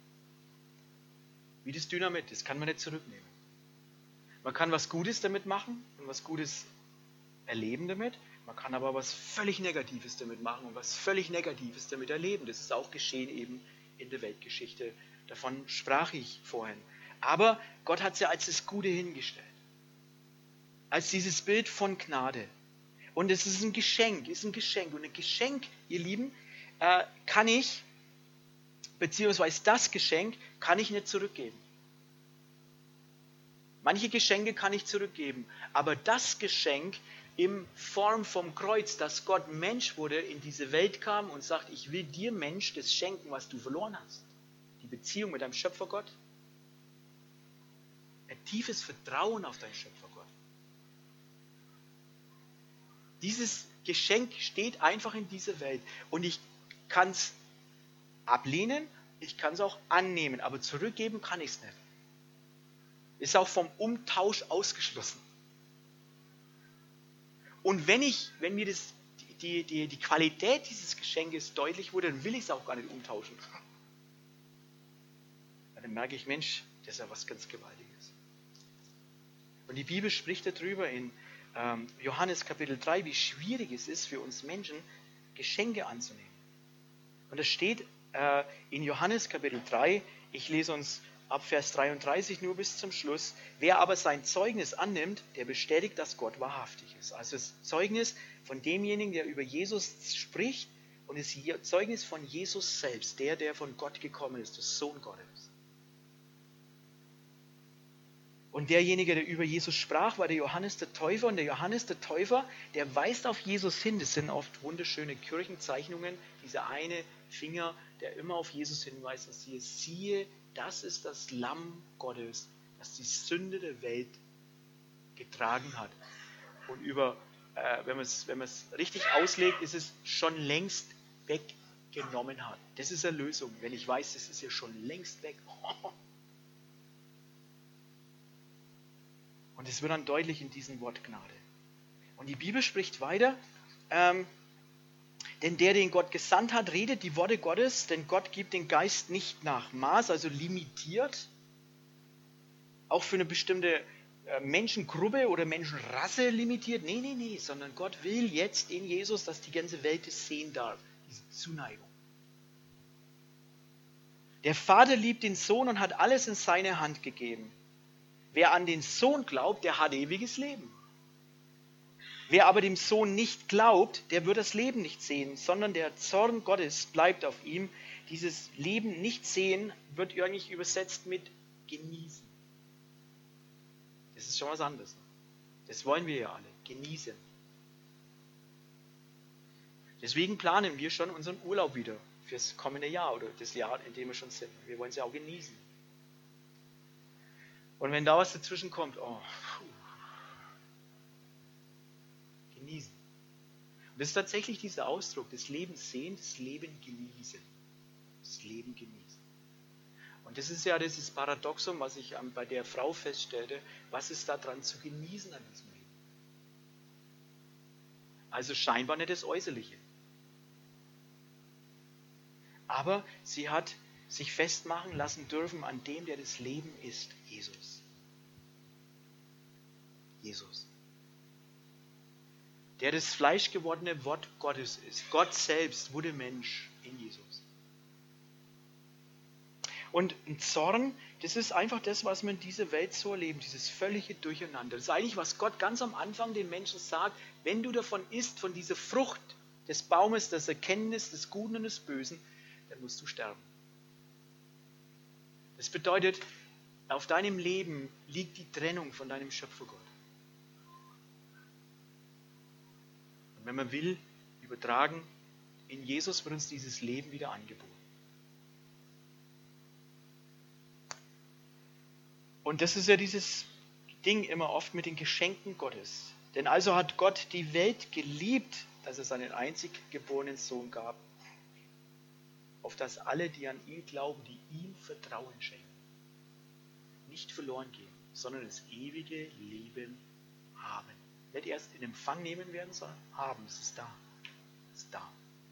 Wie das Dynamit, das kann man nicht zurücknehmen. Man kann was Gutes damit machen und was Gutes erleben damit. Man kann aber was völlig Negatives damit machen und was völlig Negatives damit erleben. Das ist auch geschehen eben in der Weltgeschichte. Davon sprach ich vorhin. Aber Gott hat es ja als das Gute hingestellt. Als dieses Bild von Gnade. Und es ist ein Geschenk, Und ein Geschenk, ihr Lieben, kann ich, beziehungsweise das Geschenk, kann ich nicht zurückgeben. Manche Geschenke kann ich zurückgeben, aber das Geschenk in Form vom Kreuz, dass Gott Mensch wurde, in diese Welt kam und sagt, ich will dir, Mensch, das schenken, was du verloren hast. Die Beziehung mit deinem Schöpfergott. Ein tiefes Vertrauen auf deinen Schöpfergott. Dieses Geschenk steht einfach in dieser Welt. Und ich kann es ablehnen, ich kann es auch annehmen, aber zurückgeben kann ich es nicht. Ist auch vom Umtausch ausgeschlossen. Und wenn mir die Qualität dieses Geschenkes deutlich wurde, dann will ich es auch gar nicht umtauschen. Dann merke ich, Mensch, das ist ja was ganz Gewaltiges. Und die Bibel spricht darüber in Johannes Kapitel 3, wie schwierig es ist für uns Menschen, Geschenke anzunehmen. Und es steht in Johannes Kapitel 3, ich lese uns ab Vers 33 nur bis zum Schluss, wer aber sein Zeugnis annimmt, der bestätigt, dass Gott wahrhaftig ist. Also das Zeugnis von demjenigen, der über Jesus spricht, und das Zeugnis von Jesus selbst, der von Gott gekommen ist, der Sohn Gottes. Und derjenige, der über Jesus sprach, war der Johannes der Täufer. Und der Johannes der Täufer, der weist auf Jesus hin. Das sind oft wunderschöne Kirchenzeichnungen. Dieser eine Finger, der immer auf Jesus hinweist. Und siehe, das ist das Lamm Gottes, das die Sünde der Welt getragen hat. Und wenn man es richtig auslegt, ist es schon längst weggenommen hat. Das ist Erlösung. Wenn ich weiß, das ist ja schon längst weg. Und es wird dann deutlich in diesem Wort Gnade. Und die Bibel spricht weiter, denn der, den Gott gesandt hat, redet die Worte Gottes, denn Gott gibt den Geist nicht nach Maß, also limitiert, auch für eine bestimmte Menschengruppe oder Menschenrasse limitiert. Nee, sondern Gott will jetzt in Jesus, dass die ganze Welt es sehen darf, diese Zuneigung. Der Vater liebt den Sohn und hat alles in seine Hand gegeben. Wer an den Sohn glaubt, der hat ewiges Leben. Wer aber dem Sohn nicht glaubt, der wird das Leben nicht sehen, sondern der Zorn Gottes bleibt auf ihm. Dieses Leben nicht sehen wird eigentlich übersetzt mit genießen. Das ist schon was anderes. Das wollen wir ja alle, genießen. Deswegen planen wir schon unseren Urlaub wieder fürs kommende Jahr oder das Jahr, in dem wir schon sind. Wir wollen es ja auch genießen. Und wenn da was dazwischen kommt, genießen. Und das ist tatsächlich dieser Ausdruck, das Leben sehen, das Leben genießen. Das Leben genießen. Und das ist ja dieses Paradoxum, was ich bei der Frau feststellte, was ist da dran zu genießen an diesem Leben? Also scheinbar nicht das Äußerliche. Aber sie hat sich festmachen lassen dürfen an dem, der das Leben ist, Jesus. Jesus. Der das fleischgewordene Wort Gottes ist. Gott selbst wurde Mensch in Jesus. Und ein Zorn, das ist einfach das, was wir in dieser Welt so erleben, dieses völlige Durcheinander. Das ist eigentlich, was Gott ganz am Anfang den Menschen sagt, wenn du davon isst, von dieser Frucht des Baumes, des Erkenntnis des Guten und des Bösen, dann musst du sterben. Das bedeutet, auf deinem Leben liegt die Trennung von deinem Schöpfergott. Und wenn man will, übertragen, in Jesus wird uns dieses Leben wieder angeboten. Und das ist ja dieses Ding immer oft mit den Geschenken Gottes. Denn also hat Gott die Welt geliebt, dass er seinen einzig geborenen Sohn gab, auf dass alle, die an ihn glauben, die ihm Vertrauen schenken, nicht verloren gehen, sondern das ewige Leben haben. Nicht erst in Empfang nehmen werden, sondern haben. Es ist da. Es ist da.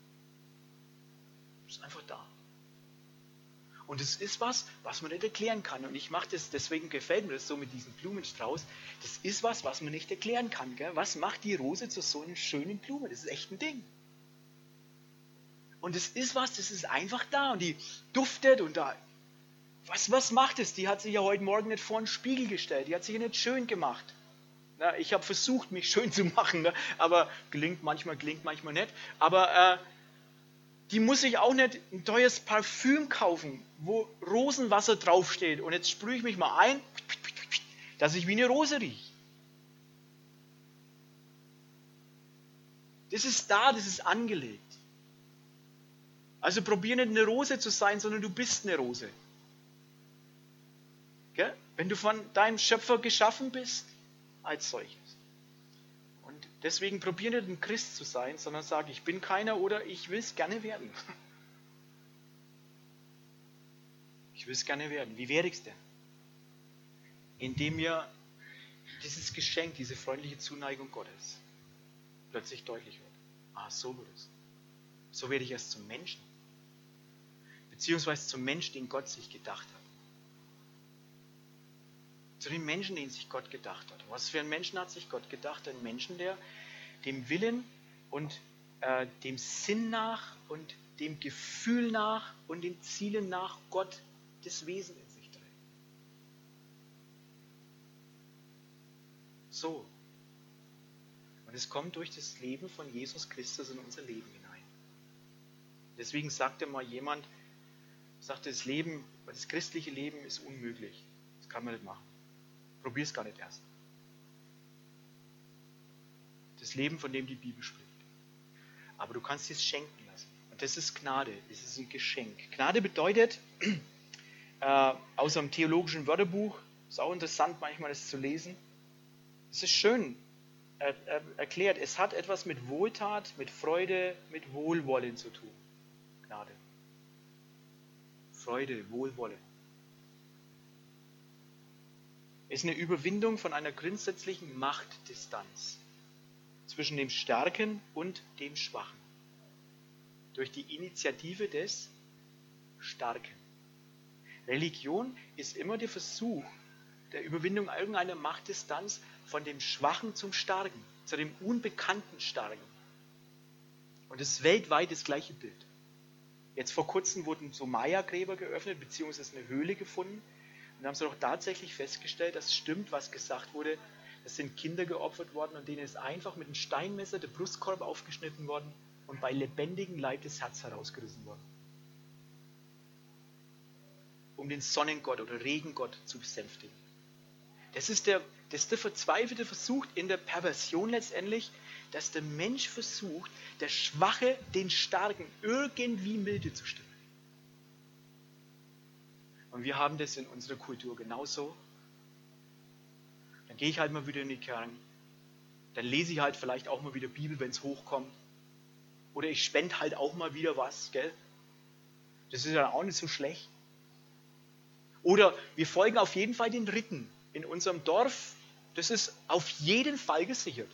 Es ist einfach da. Und es ist was man nicht erklären kann. Und ich mache das, deswegen gefällt mir das so mit diesem Blumenstrauß. Das ist was man nicht erklären kann. Gell? Was macht die Rose zu so einer schönen Blume? Das ist echt ein Ding. Und es ist das ist einfach da. Und die duftet und da. Was macht es? Die hat sich ja heute Morgen nicht vor einen Spiegel gestellt. Die hat sich ja nicht schön gemacht. Na, ich habe versucht, mich schön zu machen. Ne? Aber gelingt manchmal nicht. Aber die muss sich auch nicht ein teures Parfüm kaufen, wo Rosenwasser draufsteht. Und jetzt sprühe ich mich mal ein, dass ich wie eine Rose rieche. Das ist da, das ist angelegt. Also probier nicht eine Rose zu sein, sondern du bist eine Rose. Gell? Wenn du von deinem Schöpfer geschaffen bist, als solches. Und deswegen probier nicht ein Christ zu sein, sondern sag, ich bin keiner oder ich will es gerne werden. Ich will es gerne werden. Wie werde ich es denn? Indem mir dieses Geschenk, diese freundliche Zuneigung Gottes plötzlich deutlich wird. So wird es. So werde ich erst zum Menschen. Beziehungsweise zum Mensch, den Gott sich gedacht hat. Zu dem Menschen, den sich Gott gedacht hat. Was für einen Menschen hat sich Gott gedacht? Ein Menschen, der dem Willen und dem Sinn nach und dem Gefühl nach und den Zielen nach Gott das Wesen in sich trägt. So. Und es kommt durch das Leben von Jesus Christus in unser Leben hinein. Deswegen sagte mal jemand, das Leben, das christliche Leben ist unmöglich. Das kann man nicht machen. Probier es gar nicht erst. Das Leben, von dem die Bibel spricht. Aber du kannst es schenken lassen. Und das ist Gnade, das ist ein Geschenk. Gnade bedeutet, aus einem theologischen Wörterbuch, ist auch interessant manchmal das zu lesen, es ist schön erklärt, es hat etwas mit Wohltat, mit Freude, mit Wohlwollen zu tun. Gnade. Freude, Wohlwollen. Ist eine Überwindung von einer grundsätzlichen Machtdistanz zwischen dem Starken und dem Schwachen. Durch die Initiative des Starken. Religion ist immer der Versuch der Überwindung irgendeiner Machtdistanz von dem Schwachen zum Starken, zu dem unbekannten Starken. Und es ist weltweit das gleiche Bild. Jetzt vor kurzem wurden so Maya-Gräber geöffnet, beziehungsweise eine Höhle gefunden. Und da haben sie doch tatsächlich festgestellt, dass es stimmt, was gesagt wurde. Es sind Kinder geopfert worden und denen ist einfach mit einem Steinmesser der Brustkorb aufgeschnitten worden und bei lebendigem Leib das Herz herausgerissen worden. Um den Sonnengott oder Regengott zu besänftigen. Das ist der verzweifelte Versuch in der Perversion letztendlich, dass der Mensch versucht, der Schwache den Starken irgendwie milde zu stimmen. Und wir haben das in unserer Kultur genauso. Dann gehe ich halt mal wieder in die Kirche. Dann lese ich halt vielleicht auch mal wieder Bibel, wenn es hochkommt. Oder ich spende halt auch mal wieder was, gell? Das ist ja auch nicht so schlecht. Oder wir folgen auf jeden Fall den Riten in unserem Dorf. Das ist auf jeden Fall gesichert.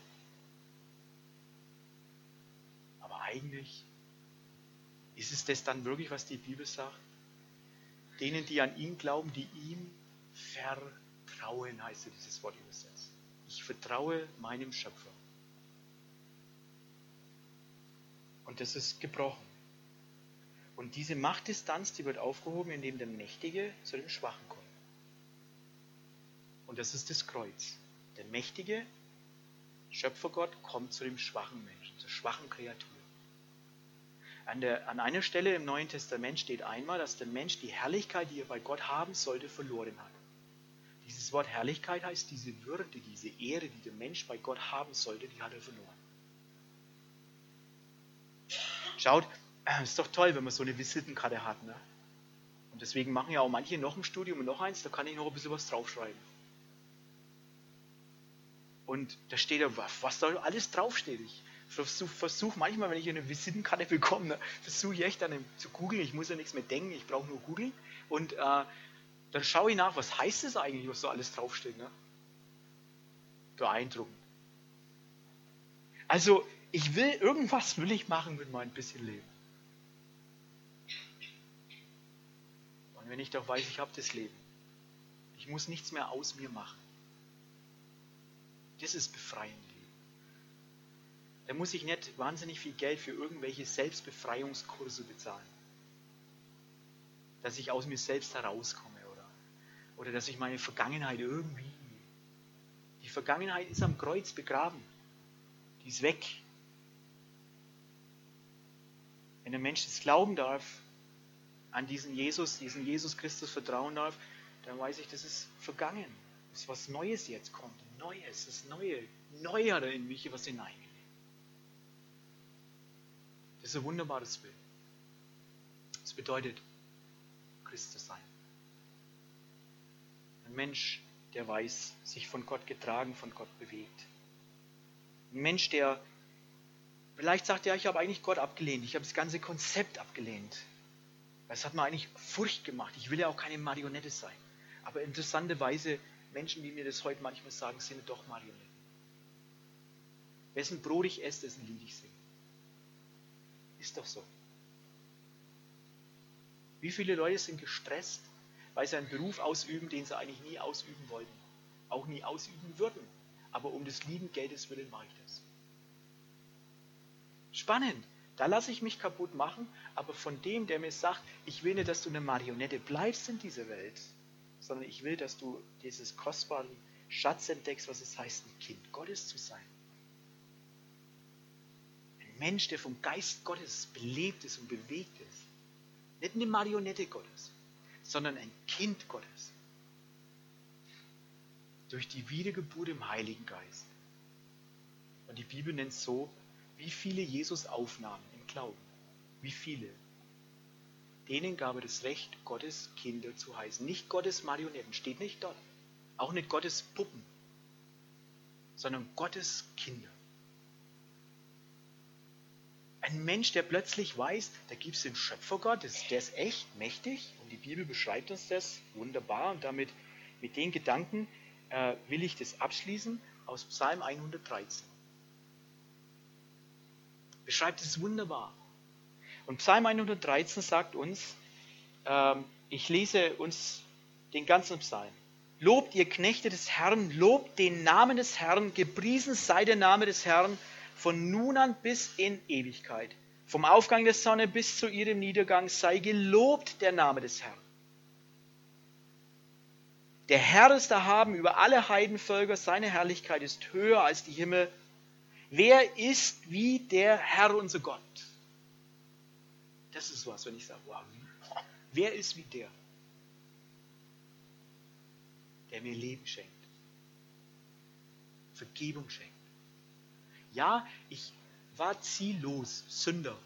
Aber eigentlich ist es das dann wirklich, was die Bibel sagt? Denen, die an ihn glauben, die ihm vertrauen, heißt dieses Wort übersetzt. Ich vertraue meinem Schöpfer. Und das ist gebrochen. Und diese Machtdistanz, die wird aufgehoben, indem der Mächtige zu dem Schwachen kommt. Und das ist das Kreuz. Der mächtige Schöpfergott kommt zu dem schwachen Menschen, zur schwachen Kreatur. An einer Stelle im Neuen Testament steht einmal, dass der Mensch die Herrlichkeit, die er bei Gott haben sollte, verloren hat. Dieses Wort Herrlichkeit heißt diese Würde, diese Ehre, die der Mensch bei Gott haben sollte, die hat er verloren. Schaut, ist doch toll, wenn man so eine Visitenkarte hat. Ne? Und deswegen machen ja auch manche noch ein Studium und noch eins, da kann ich noch ein bisschen was draufschreiben. Und da steht ja, was da alles draufsteht. Ich versuche manchmal, wenn ich eine Visitenkarte bekomme, ne, versuche ich echt dann zu googeln. Ich muss ja nichts mehr denken, ich brauche nur googeln. Und dann schaue ich nach, was heißt das eigentlich, was so alles draufsteht. Ne? Beeindruckend. Also, irgendwas will ich machen mit meinem bisschen Leben. Und wenn ich doch weiß, ich habe das Leben. Ich muss nichts mehr aus mir machen. Das ist befreiend Leben. Da muss ich nicht wahnsinnig viel Geld für irgendwelche Selbstbefreiungskurse bezahlen. Dass ich aus mir selbst herauskomme oder dass ich meine Vergangenheit irgendwie... Die Vergangenheit ist am Kreuz begraben. Die ist weg. Wenn der Mensch das glauben darf, an diesen Jesus Christus vertrauen darf, dann weiß ich, das ist vergangen. Das ist was Neues jetzt kommt. Neues, das Neue hat er in mich was hineingelegt. Das ist ein wunderbares Bild. Das bedeutet, Christ zu sein. Ein Mensch, der weiß, sich von Gott getragen, von Gott bewegt. Ein Mensch, der vielleicht sagt, ja, ich habe eigentlich Gott abgelehnt, ich habe das ganze Konzept abgelehnt. Das hat mir eigentlich Furcht gemacht. Ich will ja auch keine Marionette sein. Aber interessanterweise, Menschen, die mir das heute manchmal sagen, sind doch Marionetten. Wessen Brot ich esse, dessen Lied ich singe. Ist doch so. Wie viele Leute sind gestresst, weil sie einen Beruf ausüben, den sie eigentlich nie ausüben wollten? auch nie ausüben würden. Aber um des lieben Geldes willen mache ich das. Spannend. Da lasse ich mich kaputt machen, aber von dem, der mir sagt, ich will nicht, dass du eine Marionette bleibst in dieser Welt, sondern ich will, dass du dieses kostbaren Schatz entdeckst, was es heißt, ein Kind Gottes zu sein. Ein Mensch, der vom Geist Gottes belebt ist und bewegt ist. Nicht eine Marionette Gottes, sondern ein Kind Gottes. Durch die Wiedergeburt im Heiligen Geist. Und die Bibel nennt es so, wie viele Jesus aufnahmen im Glauben. Wie viele? Denen gab er das Recht, Gottes Kinder zu heißen. Nicht Gottes Marionetten, steht nicht dort. Auch nicht Gottes Puppen, sondern Gottes Kinder. Ein Mensch, der plötzlich weiß, da gibt es den Schöpfergott, der ist echt mächtig und die Bibel beschreibt uns das wunderbar und damit mit den Gedanken will ich das abschließen aus Psalm 113. Beschreibt es wunderbar. Und Psalm 113 sagt uns, ich lese uns den ganzen Psalm. Lobt ihr Knechte des Herrn, lobt den Namen des Herrn, gepriesen sei der Name des Herrn von nun an bis in Ewigkeit. Vom Aufgang der Sonne bis zu ihrem Niedergang sei gelobt der Name des Herrn. Der Herr ist erhaben über alle Heidenvölker, seine Herrlichkeit ist höher als die Himmel. Wer ist wie der Herr, unser Gott? Das ist was, wenn ich sage, wow, wer ist wie der mir Leben schenkt, Vergebung schenkt. Ja, ich war ziellos, Sünder.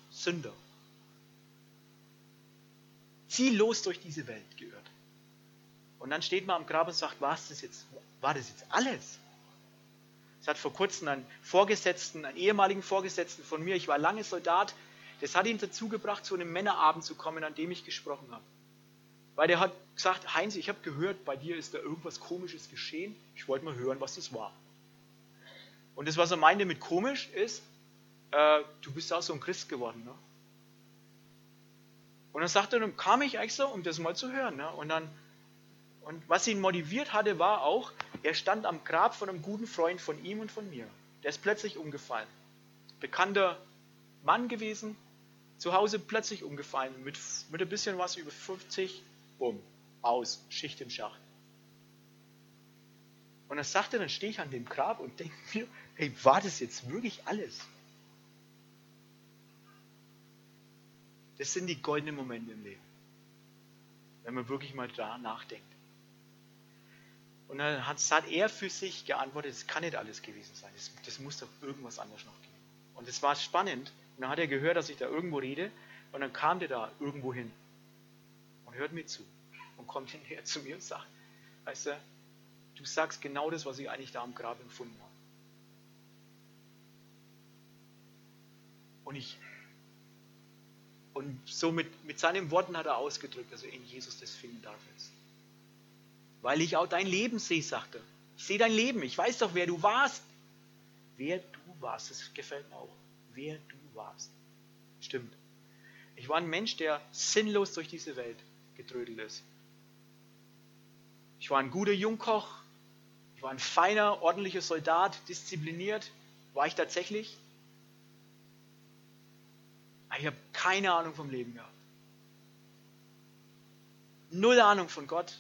Ziellos durch diese Welt geirrt. Und dann steht man am Grab und sagt, war das jetzt alles? Es hat vor kurzem einen ehemaligen Vorgesetzten von mir, ich war lange Soldat, das hat ihn dazu gebracht, zu einem Männerabend zu kommen, an dem ich gesprochen habe. Weil der hat gesagt, Heinz, ich habe gehört, bei dir ist da irgendwas Komisches geschehen. Ich wollte mal hören, was das war. Und das, was er meinte mit komisch, ist, du bist auch so ein Christ geworden. Ne? Und dann sagte er, dann kam ich extra, um das mal zu hören. Ne? Und was ihn motiviert hatte, war auch, er stand am Grab von einem guten Freund von ihm und von mir. Der ist plötzlich umgefallen. Bekannter Mann gewesen, zu Hause plötzlich umgefallen, mit ein bisschen was über 50, bumm, aus, Schicht im Schacht. Und er sagte, dann stehe ich an dem Grab und denke mir, hey, war das jetzt wirklich alles? Das sind die goldenen Momente im Leben, wenn man wirklich mal da nachdenkt. Und dann hat er für sich geantwortet, es kann nicht alles gewesen sein, das muss doch irgendwas anderes noch geben. Und es war spannend, und dann hat er gehört, dass ich da irgendwo rede, und dann kam der da irgendwo hin und hört mir zu und kommt hinterher zu mir und sagt, weißt du sagst genau das, was ich eigentlich da am Grab empfunden habe. Und so mit seinen Worten hat er ausgedrückt, dass er in Jesus das finden darf jetzt. Weil ich auch dein Leben sehe, sagt er. Ich sehe dein Leben, ich weiß doch, wer du warst. Wer du warst, das gefällt mir auch. Wer du warst. Stimmt. Ich war ein Mensch, der sinnlos durch diese Welt getrödelt ist. Ich war ein guter Jungkoch. Ich war ein feiner, ordentlicher Soldat, diszipliniert. War ich tatsächlich? Ich habe keine Ahnung vom Leben gehabt. Null Ahnung von Gott.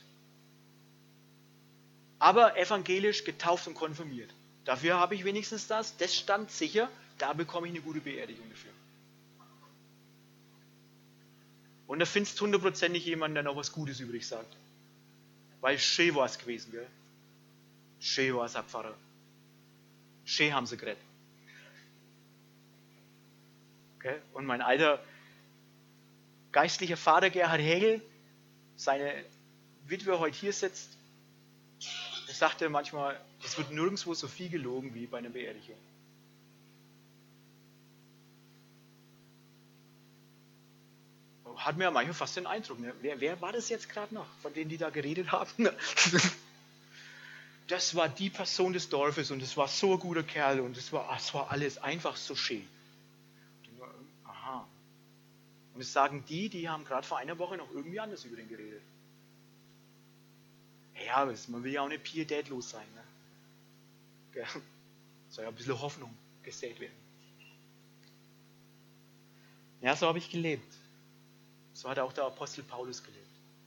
Aber evangelisch getauft und konfirmiert. Dafür habe ich wenigstens das. Das stand sicher. Da bekomme ich eine gute Beerdigung dafür. Und da findest du hundertprozentig jemanden, der noch was Gutes übrig sagt. Weil schön war es gewesen, gell? Schön war es, Herr Pfarrer. Schön haben sie gerettet. Okay? Und mein alter geistlicher Vater Gerhard Hegel, seine Witwe heute hier sitzt, er sagte manchmal, es wird nirgendwo so viel gelogen wie bei einer Beerdigung. Hat mir manchmal fast den Eindruck, ne? Wer war das jetzt gerade noch, von denen die da geredet haben? Das war die Person des Dorfes und es war so ein guter Kerl und es war alles einfach so schön. Aha. Und das sagen die haben gerade vor einer Woche noch irgendwie anders über den geredet. Ja, man will ja auch nicht pietätlos sein. Ne? Gell? Soll ja ein bisschen Hoffnung gesät werden. Ja, so habe ich gelebt. So hat auch der Apostel Paulus gelebt.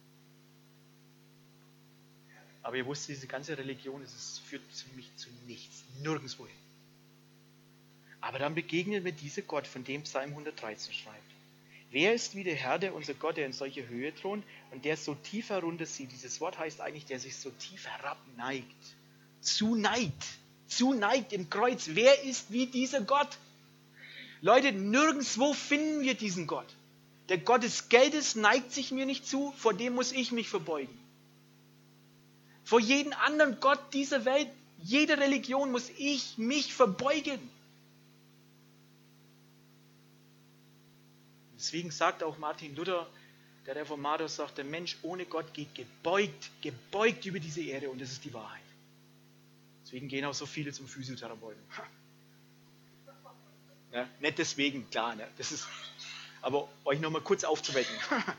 Aber ihr wusst, diese ganze Religion, es führt mich zu nichts, nirgendwo hin. Aber dann begegnet mir dieser Gott, von dem Psalm 113 schreibt. Wer ist wie der Herr, der unser Gott, der in solcher Höhe thront und der so tief herunter sieht? Dieses Wort heißt eigentlich, der sich so tief herabneigt. Zuneigt im Kreuz. Wer ist wie dieser Gott? Leute, nirgendwo finden wir diesen Gott. Der Gott des Geldes neigt sich mir nicht zu, vor dem muss ich mich verbeugen. Vor jedem anderen Gott dieser Welt, jeder Religion muss ich mich verbeugen. Deswegen sagt auch Martin Luther, der Reformator, sagt, der Mensch ohne Gott geht gebeugt über diese Erde und das ist die Wahrheit. Deswegen gehen auch so viele zum Physiotherapeuten. Ja, nicht deswegen, klar, ne? Das ist, aber euch nochmal kurz aufzuwecken.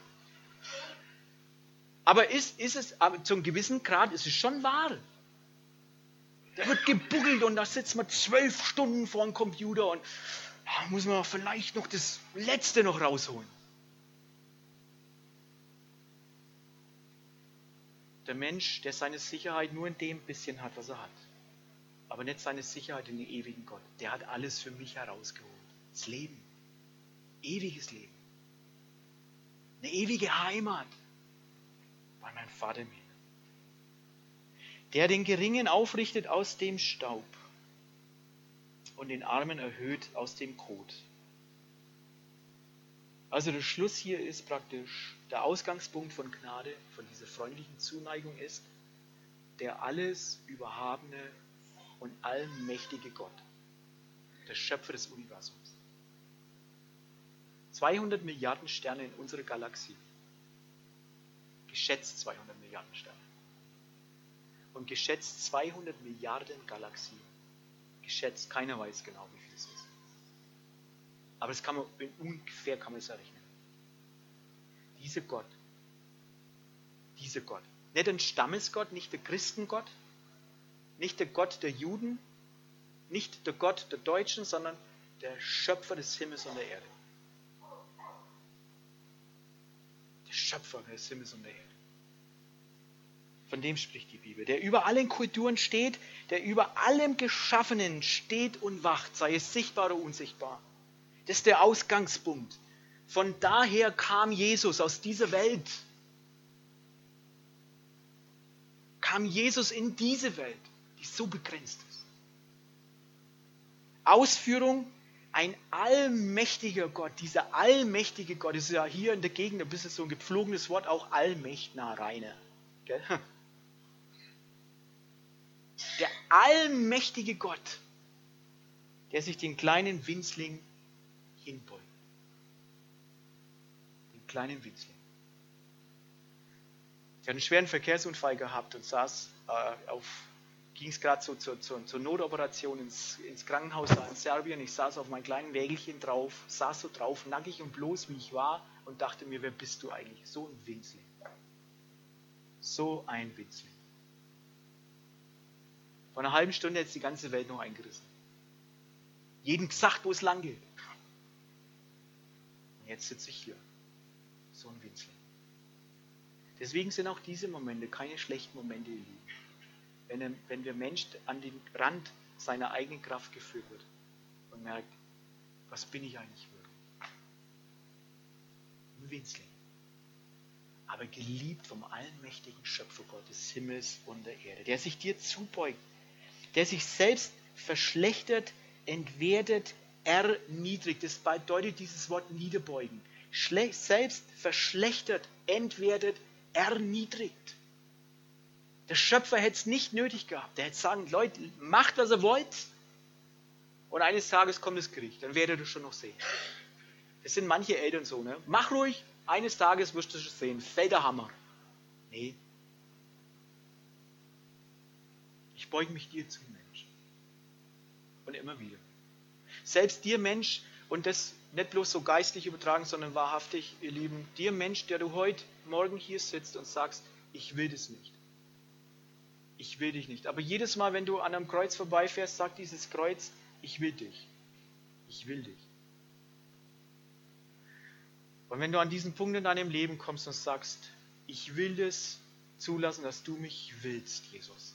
Aber ist es, aber zu einem gewissen Grad ist es schon wahr. Da wird gebuckelt und da sitzt man 12 Stunden vor dem Computer und da muss man vielleicht noch das Letzte noch rausholen. Der Mensch, der seine Sicherheit nur in dem bisschen hat, was er hat. Aber nicht seine Sicherheit in den ewigen Gott. Der hat alles für mich herausgeholt. Das Leben. Ewiges Leben. Eine ewige Heimat. Bei meinem Vater im Himmel. Der den Geringen aufrichtet aus dem Staub und den Armen erhöht aus dem Kot. Also der Schluss hier ist praktisch, der Ausgangspunkt von Gnade, von dieser freundlichen Zuneigung ist, der alles überhabene und allmächtige Gott, der Schöpfer des Universums. 200 Milliarden Sterne in unserer Galaxie. Geschätzt 200 Milliarden Sterne. Und geschätzt 200 Milliarden Galaxien. Geschätzt, keiner weiß genau, wie viel es ist. Aber das kann man, ungefähr kann man es errechnen. Dieser Gott, nicht ein Stammesgott, nicht der Christengott, nicht der Gott der Juden, nicht der Gott der Deutschen, sondern der Schöpfer des Himmels und der Erde. Der Schöpfer des Himmels und der Erde. Von dem spricht die Bibel. Der über allen Kulturen steht, der über allem Geschaffenen steht und wacht, sei es sichtbar oder unsichtbar. Das ist der Ausgangspunkt. Von daher kam Jesus aus dieser Welt. Kam Jesus in diese Welt, die so begrenzt ist. Ausführung, ein allmächtiger Gott. Dieser allmächtige Gott ist ja hier in der Gegend ein bisschen so ein gepflogenes Wort, auch allmächtner, reiner. Gell? Der allmächtige Gott, der sich den kleinen Winzling hinbeugt. Den kleinen Winzling. Ich hatte einen schweren Verkehrsunfall gehabt und ging es gerade so zur Notoperation ins Krankenhaus da in Serbien. Ich saß auf meinem kleinen Wägelchen drauf, saß so drauf, nackig und bloß wie ich war und dachte mir, wer bist du eigentlich? So ein Winzling. So ein Winzling. Vor einer halben Stunde hätte es die ganze Welt noch eingerissen. Jedem gesagt, wo es lang geht. Und jetzt sitze ich hier. So ein Winzling. Deswegen sind auch diese Momente keine schlechten Momente, ihr Lieben. Wenn der Mensch an den Rand seiner eigenen Kraft geführt wird und merkt, was bin ich eigentlich wirklich? Ein Winzling. Aber geliebt vom allmächtigen Schöpfer Gott des Himmels und der Erde, der sich dir zubeugt, der sich selbst verschlechtert, entwertet, erniedrigt. Das bedeutet dieses Wort niederbeugen. Selbst verschlechtert, entwertet, erniedrigt. Der Schöpfer hätte es nicht nötig gehabt. Der hätte sagen, Leute, macht, was ihr wollt. Und eines Tages kommt das Gericht. Dann werdet ihr schon noch sehen. Das sind manche Eltern so, ne? Mach ruhig, eines Tages wirst du schon sehen. Fällt der Hammer. Nee. Ich beuge mich dir zu, Mensch. Und immer wieder. Selbst dir, Mensch, und das nicht bloß so geistlich übertragen, sondern wahrhaftig, ihr Lieben, dir, Mensch, der du heute Morgen hier sitzt und sagst, ich will das nicht. ich will dich nicht. Aber jedes Mal, wenn du an einem Kreuz vorbeifährst, sagt dieses Kreuz, ich will dich. Ich will dich. Und wenn du an diesen Punkt in deinem Leben kommst und sagst, ich will es zulassen, dass du mich willst, Jesus,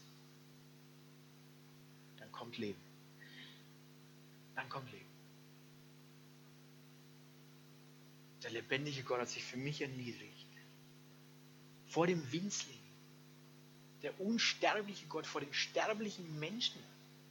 dann kommt Leben. Dann kommt Leben. Der lebendige Gott hat sich für mich erniedrigt. Vor dem Winzling. Der unsterbliche Gott vor dem sterblichen Menschen.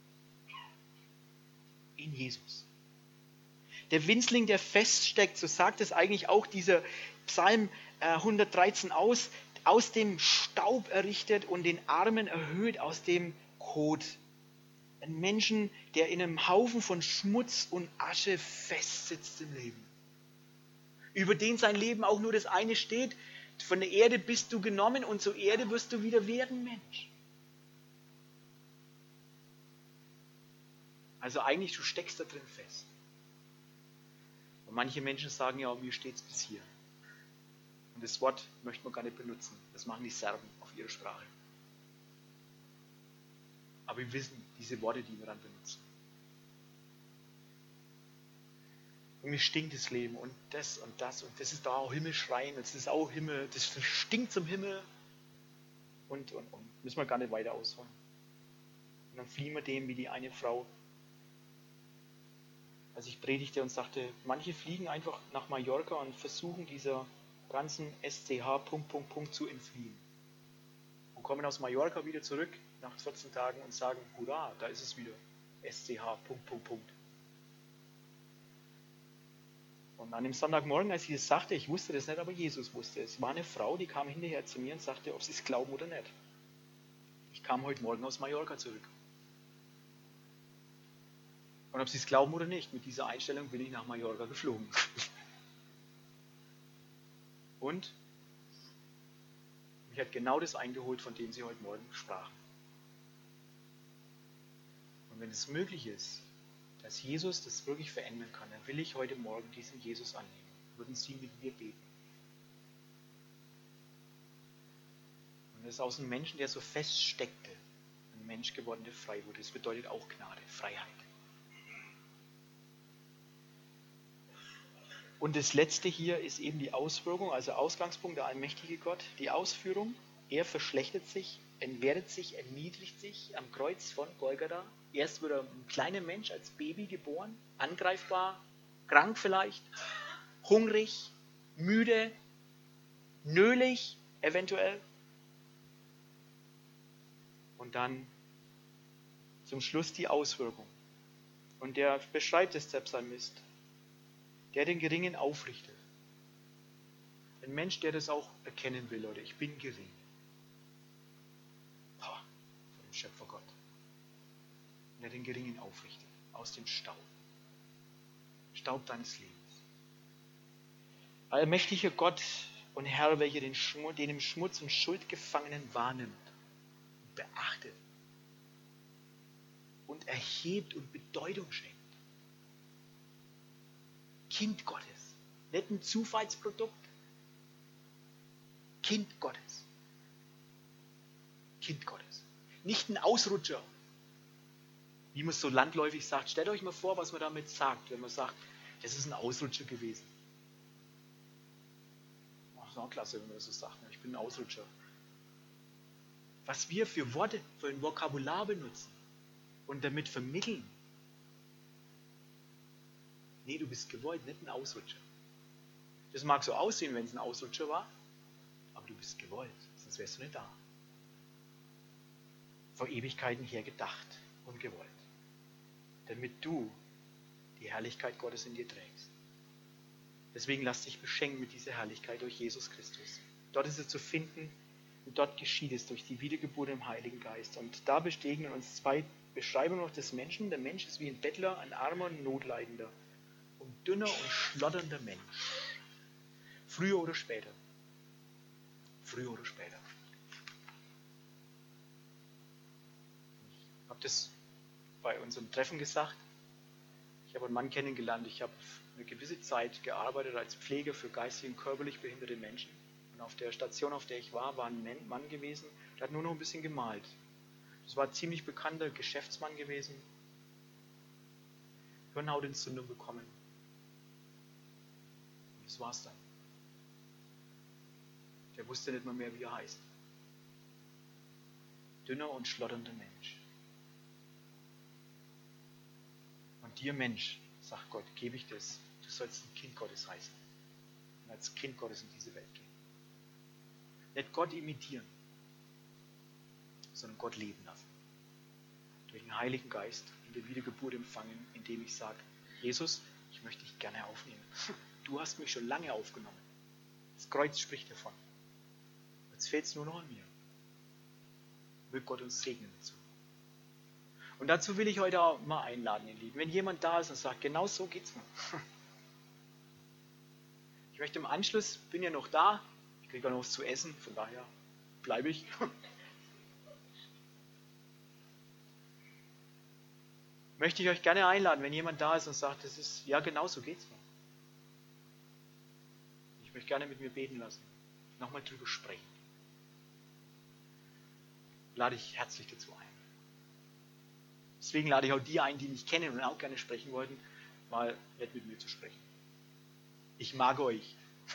In Jesus. Der Winzling, der feststeckt, so sagt es eigentlich auch dieser Psalm 113 aus dem Staub errichtet und den Armen erhöht aus dem Kot. Ein Menschen, der in einem Haufen von Schmutz und Asche festsitzt im Leben. Über den sein Leben auch nur das eine steht, von der Erde bist du genommen und zur Erde wirst du wieder werden, Mensch. Also eigentlich, du steckst da drin fest. Und manche Menschen sagen ja, mir steht es bis hier. Und das Wort möchte man gar nicht benutzen. Das machen die Serben auf ihre Sprache. Aber wir wissen diese Worte, die wir dann benutzen. Und mir stinkt das Leben und das und das und das ist da auch Himmelschreien, das ist auch Himmel, das stinkt zum Himmel und. Müssen wir gar nicht weiter ausholen. Und dann fliehen wir dem wie die eine Frau, als ich predigte und sagte, manche fliegen einfach nach Mallorca und versuchen dieser ganzen SCH ... zu entfliehen. Und kommen aus Mallorca wieder zurück nach 14 Tagen und sagen, hurra, da ist es wieder. SCH ... Und an dem Sonntagmorgen, als ich das sagte, ich wusste das nicht, aber Jesus wusste es, war eine Frau, die kam hinterher zu mir und sagte, ob sie es glauben oder nicht. Ich kam heute Morgen aus Mallorca zurück. Und ob sie es glauben oder nicht, mit dieser Einstellung bin ich nach Mallorca geflogen. Und mich hat genau das eingeholt, von dem sie heute Morgen sprachen. Und wenn es möglich ist, dass Jesus das wirklich verändern kann, dann will ich heute Morgen diesen Jesus annehmen. Würden Sie mit mir beten? Und das ist aus einem Menschen, der so feststeckte, ein Mensch geworden, der frei wurde. Das bedeutet auch Gnade, Freiheit. Und das Letzte hier ist eben die Auswirkung, also Ausgangspunkt, der allmächtige Gott, die Ausführung. Er verschlechtert sich, entwertet sich, erniedrigt sich am Kreuz von Golgatha. Erst wird er ein kleiner Mensch als Baby geboren, angreifbar, krank vielleicht, hungrig, müde, nölig eventuell. Und dann zum Schluss die Auswirkung. Und der beschreibt es, der Psalmist, der den Geringen aufrichtet. Ein Mensch, der das auch erkennen will, Leute, ich bin gering. Vor dem Schöpfergott. Der den Geringen aufrichtet, aus dem Staub. Staub deines Lebens. Allmächtiger Gott und Herr, welcher den im Schmutz und Schuld Gefangenen wahrnimmt, beachtet und erhebt und Bedeutung schenkt. Kind Gottes. Nicht ein Zufallsprodukt. Kind Gottes. Kind Gottes. Nicht ein Ausrutscher. Wie man es so landläufig sagt. Stellt euch mal vor, was man damit sagt, wenn man sagt, das ist ein Ausrutscher gewesen. Das ist auch klasse, wenn man das so sagt. Ich bin ein Ausrutscher. Was wir für Worte, für ein Vokabular benutzen und damit vermitteln. Nee, du bist gewollt, nicht ein Ausrutscher. Das mag so aussehen, wenn es ein Ausrutscher war, aber du bist gewollt, sonst wärst du nicht da. Vor Ewigkeiten her gedacht und gewollt. Damit du die Herrlichkeit Gottes in dir trägst. Deswegen lass dich beschenken mit dieser Herrlichkeit durch Jesus Christus. Dort ist es zu finden und dort geschieht es durch die Wiedergeburt im Heiligen Geist. Und da begegnen uns zwei Beschreibungen noch des Menschen. Der Mensch ist wie ein Bettler, ein armer und Notleidender. Und dünner und schlotternder Mensch. Früher oder später. Früher oder später. Ich habe das bei unserem Treffen gesagt. Ich habe einen Mann kennengelernt. Ich habe eine gewisse Zeit gearbeitet als Pfleger für geistig und körperlich behinderte Menschen. Und auf der Station, auf der ich war ein Mann gewesen, der hat nur noch ein bisschen gemalt. Das war ein ziemlich bekannter Geschäftsmann gewesen. Hirnhautentzündung bekommen. Und das war's dann. Der wusste nicht mal mehr, wie er heißt. Dünner und schlotternder Mensch. Und dir, Mensch, sagt Gott, gebe ich das. Du sollst ein Kind Gottes heißen. Und als Kind Gottes in diese Welt gehen. Nicht Gott imitieren, sondern Gott leben lassen. Durch den Heiligen Geist in der Wiedergeburt empfangen, indem ich sage, Jesus, ich möchte dich gerne aufnehmen. Du hast mich schon lange aufgenommen. Das Kreuz spricht davon. Jetzt fehlt es nur noch an mir. Will Gott uns segnen dazu. Und dazu will ich heute auch mal einladen, ihr Lieben. Wenn jemand da ist und sagt, genau so geht's mir. Ich möchte im Anschluss, bin ja noch da, ich kriege auch noch was zu essen, von daher bleibe ich. Möchte ich euch gerne einladen, wenn jemand da ist und sagt, das ist, ja genau so geht's mir. Ich möchte gerne mit mir beten lassen, nochmal drüber sprechen. Lade ich herzlich dazu ein. Deswegen lade ich auch die ein, die mich kennen und auch gerne sprechen wollten, mal nett mit mir zu sprechen. Ich mag euch.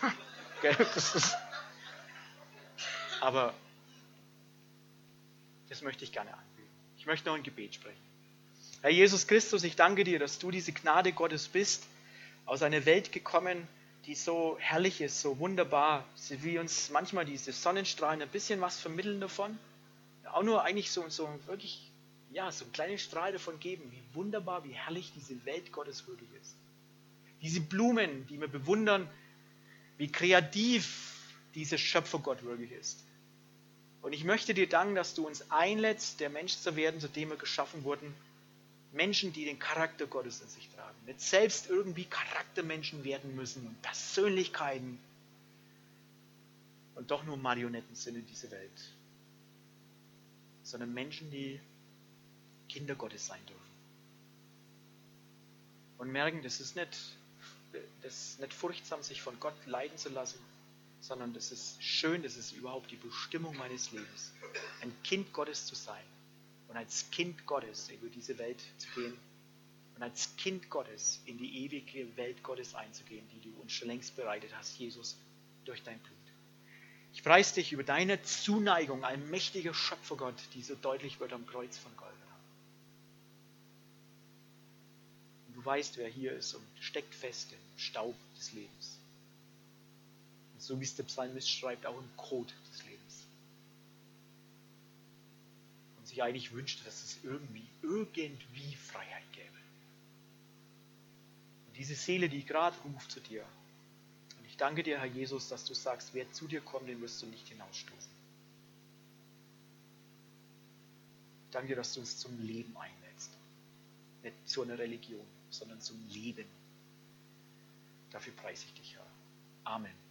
Aber das möchte ich gerne anbieten. Ich möchte noch ein Gebet sprechen. Herr Jesus Christus, ich danke dir, dass du diese Gnade Gottes bist, aus einer Welt gekommen, die so herrlich ist, so wunderbar, wie uns manchmal diese Sonnenstrahlen ein bisschen was vermitteln davon. Auch nur eigentlich so wirklich, ja, so einen kleinen Strahl davon geben, wie wunderbar, wie herrlich diese Welt Gottes wirklich ist. Diese Blumen, die wir bewundern, wie kreativ dieser Schöpfergott wirklich ist. Und ich möchte dir danken, dass du uns einlädst, der Mensch zu werden, zu dem wir geschaffen wurden. Menschen, die den Charakter Gottes in sich tragen. Nicht selbst irgendwie Charaktermenschen werden müssen, Persönlichkeiten und doch nur Marionetten sind in dieser Welt. Sondern Menschen, die Kinder Gottes sein dürfen. Und merken, das ist nicht furchtsam, sich von Gott leiten zu lassen, sondern das ist schön, das ist überhaupt die Bestimmung meines Lebens, ein Kind Gottes zu sein und als Kind Gottes über diese Welt zu gehen und als Kind Gottes in die ewige Welt Gottes einzugehen, die du uns schon längst bereitet hast, Jesus, durch dein Blut. Ich preise dich über deine Zuneigung, allmächtiger Schöpfergott, die so deutlich wird am Kreuz von Golgatha. Und du weißt, wer hier ist und steckt fest im Staub des Lebens. Und so wie es der Psalmist schreibt, auch im Kot des Lebens. Und sich eigentlich wünscht, dass es irgendwie Freiheit gäbe. Und diese Seele, die gerade ruft zu dir, und ich danke dir, Herr Jesus, dass du sagst, wer zu dir kommt, den wirst du nicht hinausstoßen. Ich danke dir, dass du uns zum Leben einlädst. Nicht zu einer Religion, sondern zum Leben. Dafür preise ich dich, Herr. Amen.